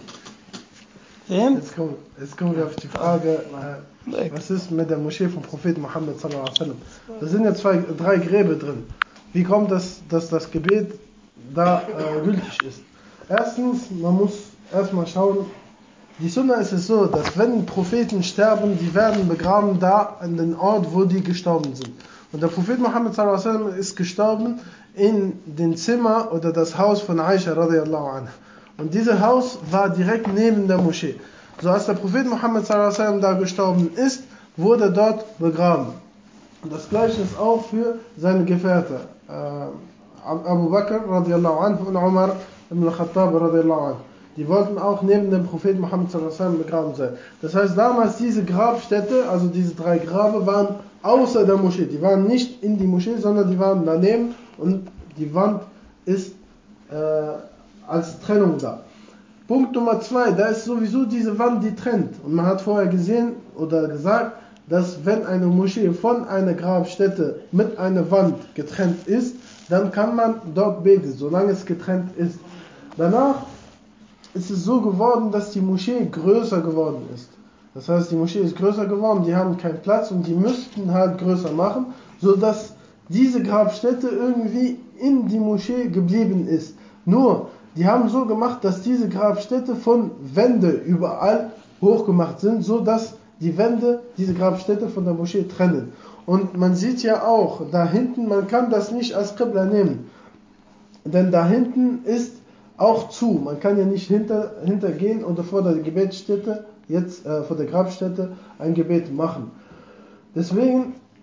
فهمت؟
Jetzt kommt, jetzt kommt auf die Frage, äh, was ist mit der Moschee vom Propheten Mohammed sallallahu alaihi wasallam? Da sind ja zwei, drei Gräber drin. Wie kommt das, dass das Gebet da äh, gültig ist? Erstens, man muss erstmal schauen, die Sunna ist es so, dass wenn Propheten sterben, die werden begraben da an den Ort, wo die gestorben sind. Und der Prophet Mohammed sallallahu alaihi wasallam ist gestorben in dem Zimmer oder das Haus von Aisha radiallahu anha. Und dieses Haus war direkt neben der Moschee. So als der Prophet Mohammed sallallahu alaihi wasallam da gestorben ist, wurde dort begraben. Und das gleiche ist auch für seine Gefährte, äh, Abu Bakr radiallahu anhu und Umar ibn al-Khattab radiallahu anhu. Die wollten auch neben dem Propheten Mohammed sallallahu alaihi wasallam begraben sein. Das heißt, damals diese Grabstätte, also diese drei Grabe, waren außer der Moschee. Die waren nicht in die Moschee, sondern die waren daneben und die Wand ist äh, als Trennung da. Punkt Nummer zwei, da ist sowieso diese Wand, die trennt. Und man hat vorher gesehen oder gesagt, dass wenn eine Moschee von einer Grabstätte mit einer Wand getrennt ist, dann kann man dort beten, solange es getrennt ist. Danach ist es so geworden, dass die Moschee größer geworden ist. Das heißt, die Moschee ist größer geworden, die haben keinen Platz und die müssten halt größer machen, sodass diese Grabstätte irgendwie in die Moschee geblieben ist. Nur, die haben so gemacht, dass diese Grabstätte von Wände überall hochgemacht sind, sodass die Wände diese Grabstätte von der Moschee trennen. Und man sieht ja auch, da hinten, man kann das nicht als Qibla nehmen. Denn da hinten ist auch zu. Man kann ja nicht hinter, hintergehen oder vor der Gebetsstätte, jetzt äh, vor der Grabstätte, ein Gebet machen. Deswegen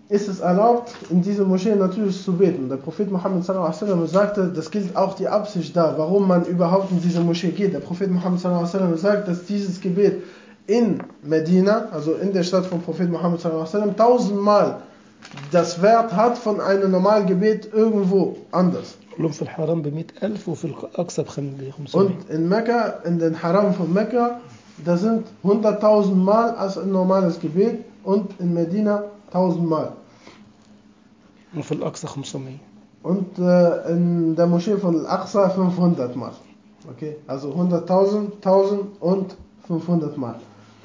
ist es erlaubt, in dieser Moschee natürlich zu beten. Der Prophet Muhammad sallallahu alaihi wasallam sagte, das gilt auch die Absicht da, warum man überhaupt in diese Moschee geht. Der Prophet Muhammad sallallahu alaihi wasallam sagt, dass dieses Gebet in Medina, also in der Stadt von Prophet Muhammad sallallahu alaihi wasallam, tausendmal das Wert hat von einem normalen Gebet irgendwo anders.
في الحرم بمئة ألف وفي الأقصى بخمسمائة.
Und in Mekka, in den Haram von Mekka, da sind hunderttausend Mal als ein normales Gebet und in Medina tausend Mal.
وفي الأقصى خمسمائة.
Und äh, in der Moschee von Al-Aqsa fünfhundert Mal. Okay, also hunderttausend, tausend und fünfhundert Mal.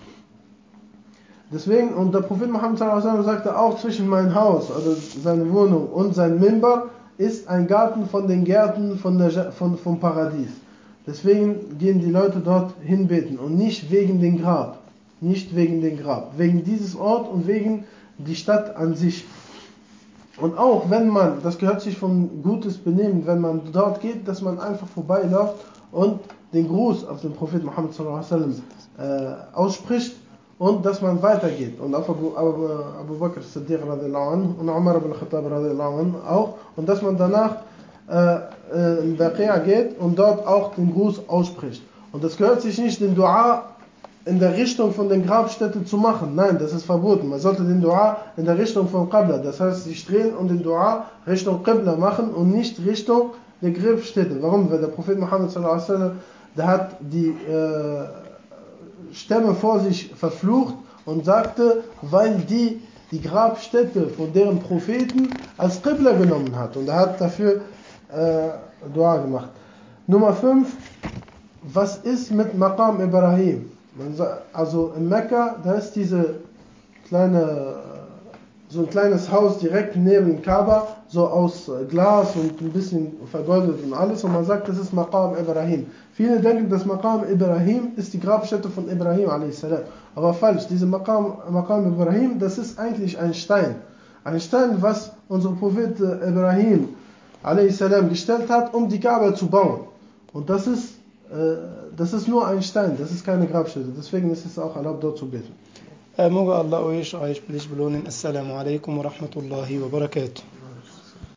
Deswegen, und der Prophet Muhammad sallallahu alaihi wasallam sagte auch, zwischen mein Haus, also seine Wohnung und sein Minbar, ist ein Garten von den Gärten von der, von, vom Paradies. Deswegen gehen die Leute dort hinbeten und nicht wegen dem Grab. Nicht wegen dem Grab. Wegen dieses Ort und wegen die Stadt an sich. Und auch wenn man, das gehört sich von gutes Benehmen, wenn man dort geht, dass man einfach vorbeiläuft und den Gruß auf den Prophet Muhammad sallallahu alaihi wasallam äh, ausspricht und dass man weitergeht. Und auf Abu, Abu, Abu Bakr Siddiq radiallahu anhu und Umar ibn Khattab radiallahu anhu auch. Und dass man danach äh, in Baqia geht und dort auch den Gruß ausspricht. Und das gehört sich nicht, den Dua in der Richtung von den Grabstätten zu machen. Nein, das ist verboten. Man sollte den Dua in der Richtung von Qibla, das heißt, sich drehen und den Dua Richtung Qibla machen und nicht Richtung der Grabstätte. Warum? Weil der Prophet Muhammad sallallahu alaihi wasallam, der hat die äh, Stämme vor sich verflucht und sagte, weil die die Grabstätte von deren Propheten als Qibla genommen hat. Und er hat dafür äh, Dua gemacht. Nummer fünf. Was ist mit Maqam Ibrahim? Also in Mekka, da ist diese kleine, so ein kleines Haus direkt neben Kaaba, so aus Glas und ein bisschen vergoldet und alles, und man sagt, das ist Maqam Ibrahim. Viele denken, dass Maqam Ibrahim ist die Grabstätte von Ibrahim a s. Aber falsch, diese Maqam, Maqam Ibrahim, das ist eigentlich ein Stein. Ein Stein, was unser Prophet Ibrahim a s. gestellt hat, um die Kaaba zu bauen. Und das ist Das ist nur ein Stein, das ist keine Grabstätte. Deswegen ist es auch erlaubt, dort zu beten.
Möge Allah euch, euch belohnen. Assalamu alaikum wa rahmatullahi wa barakatuh.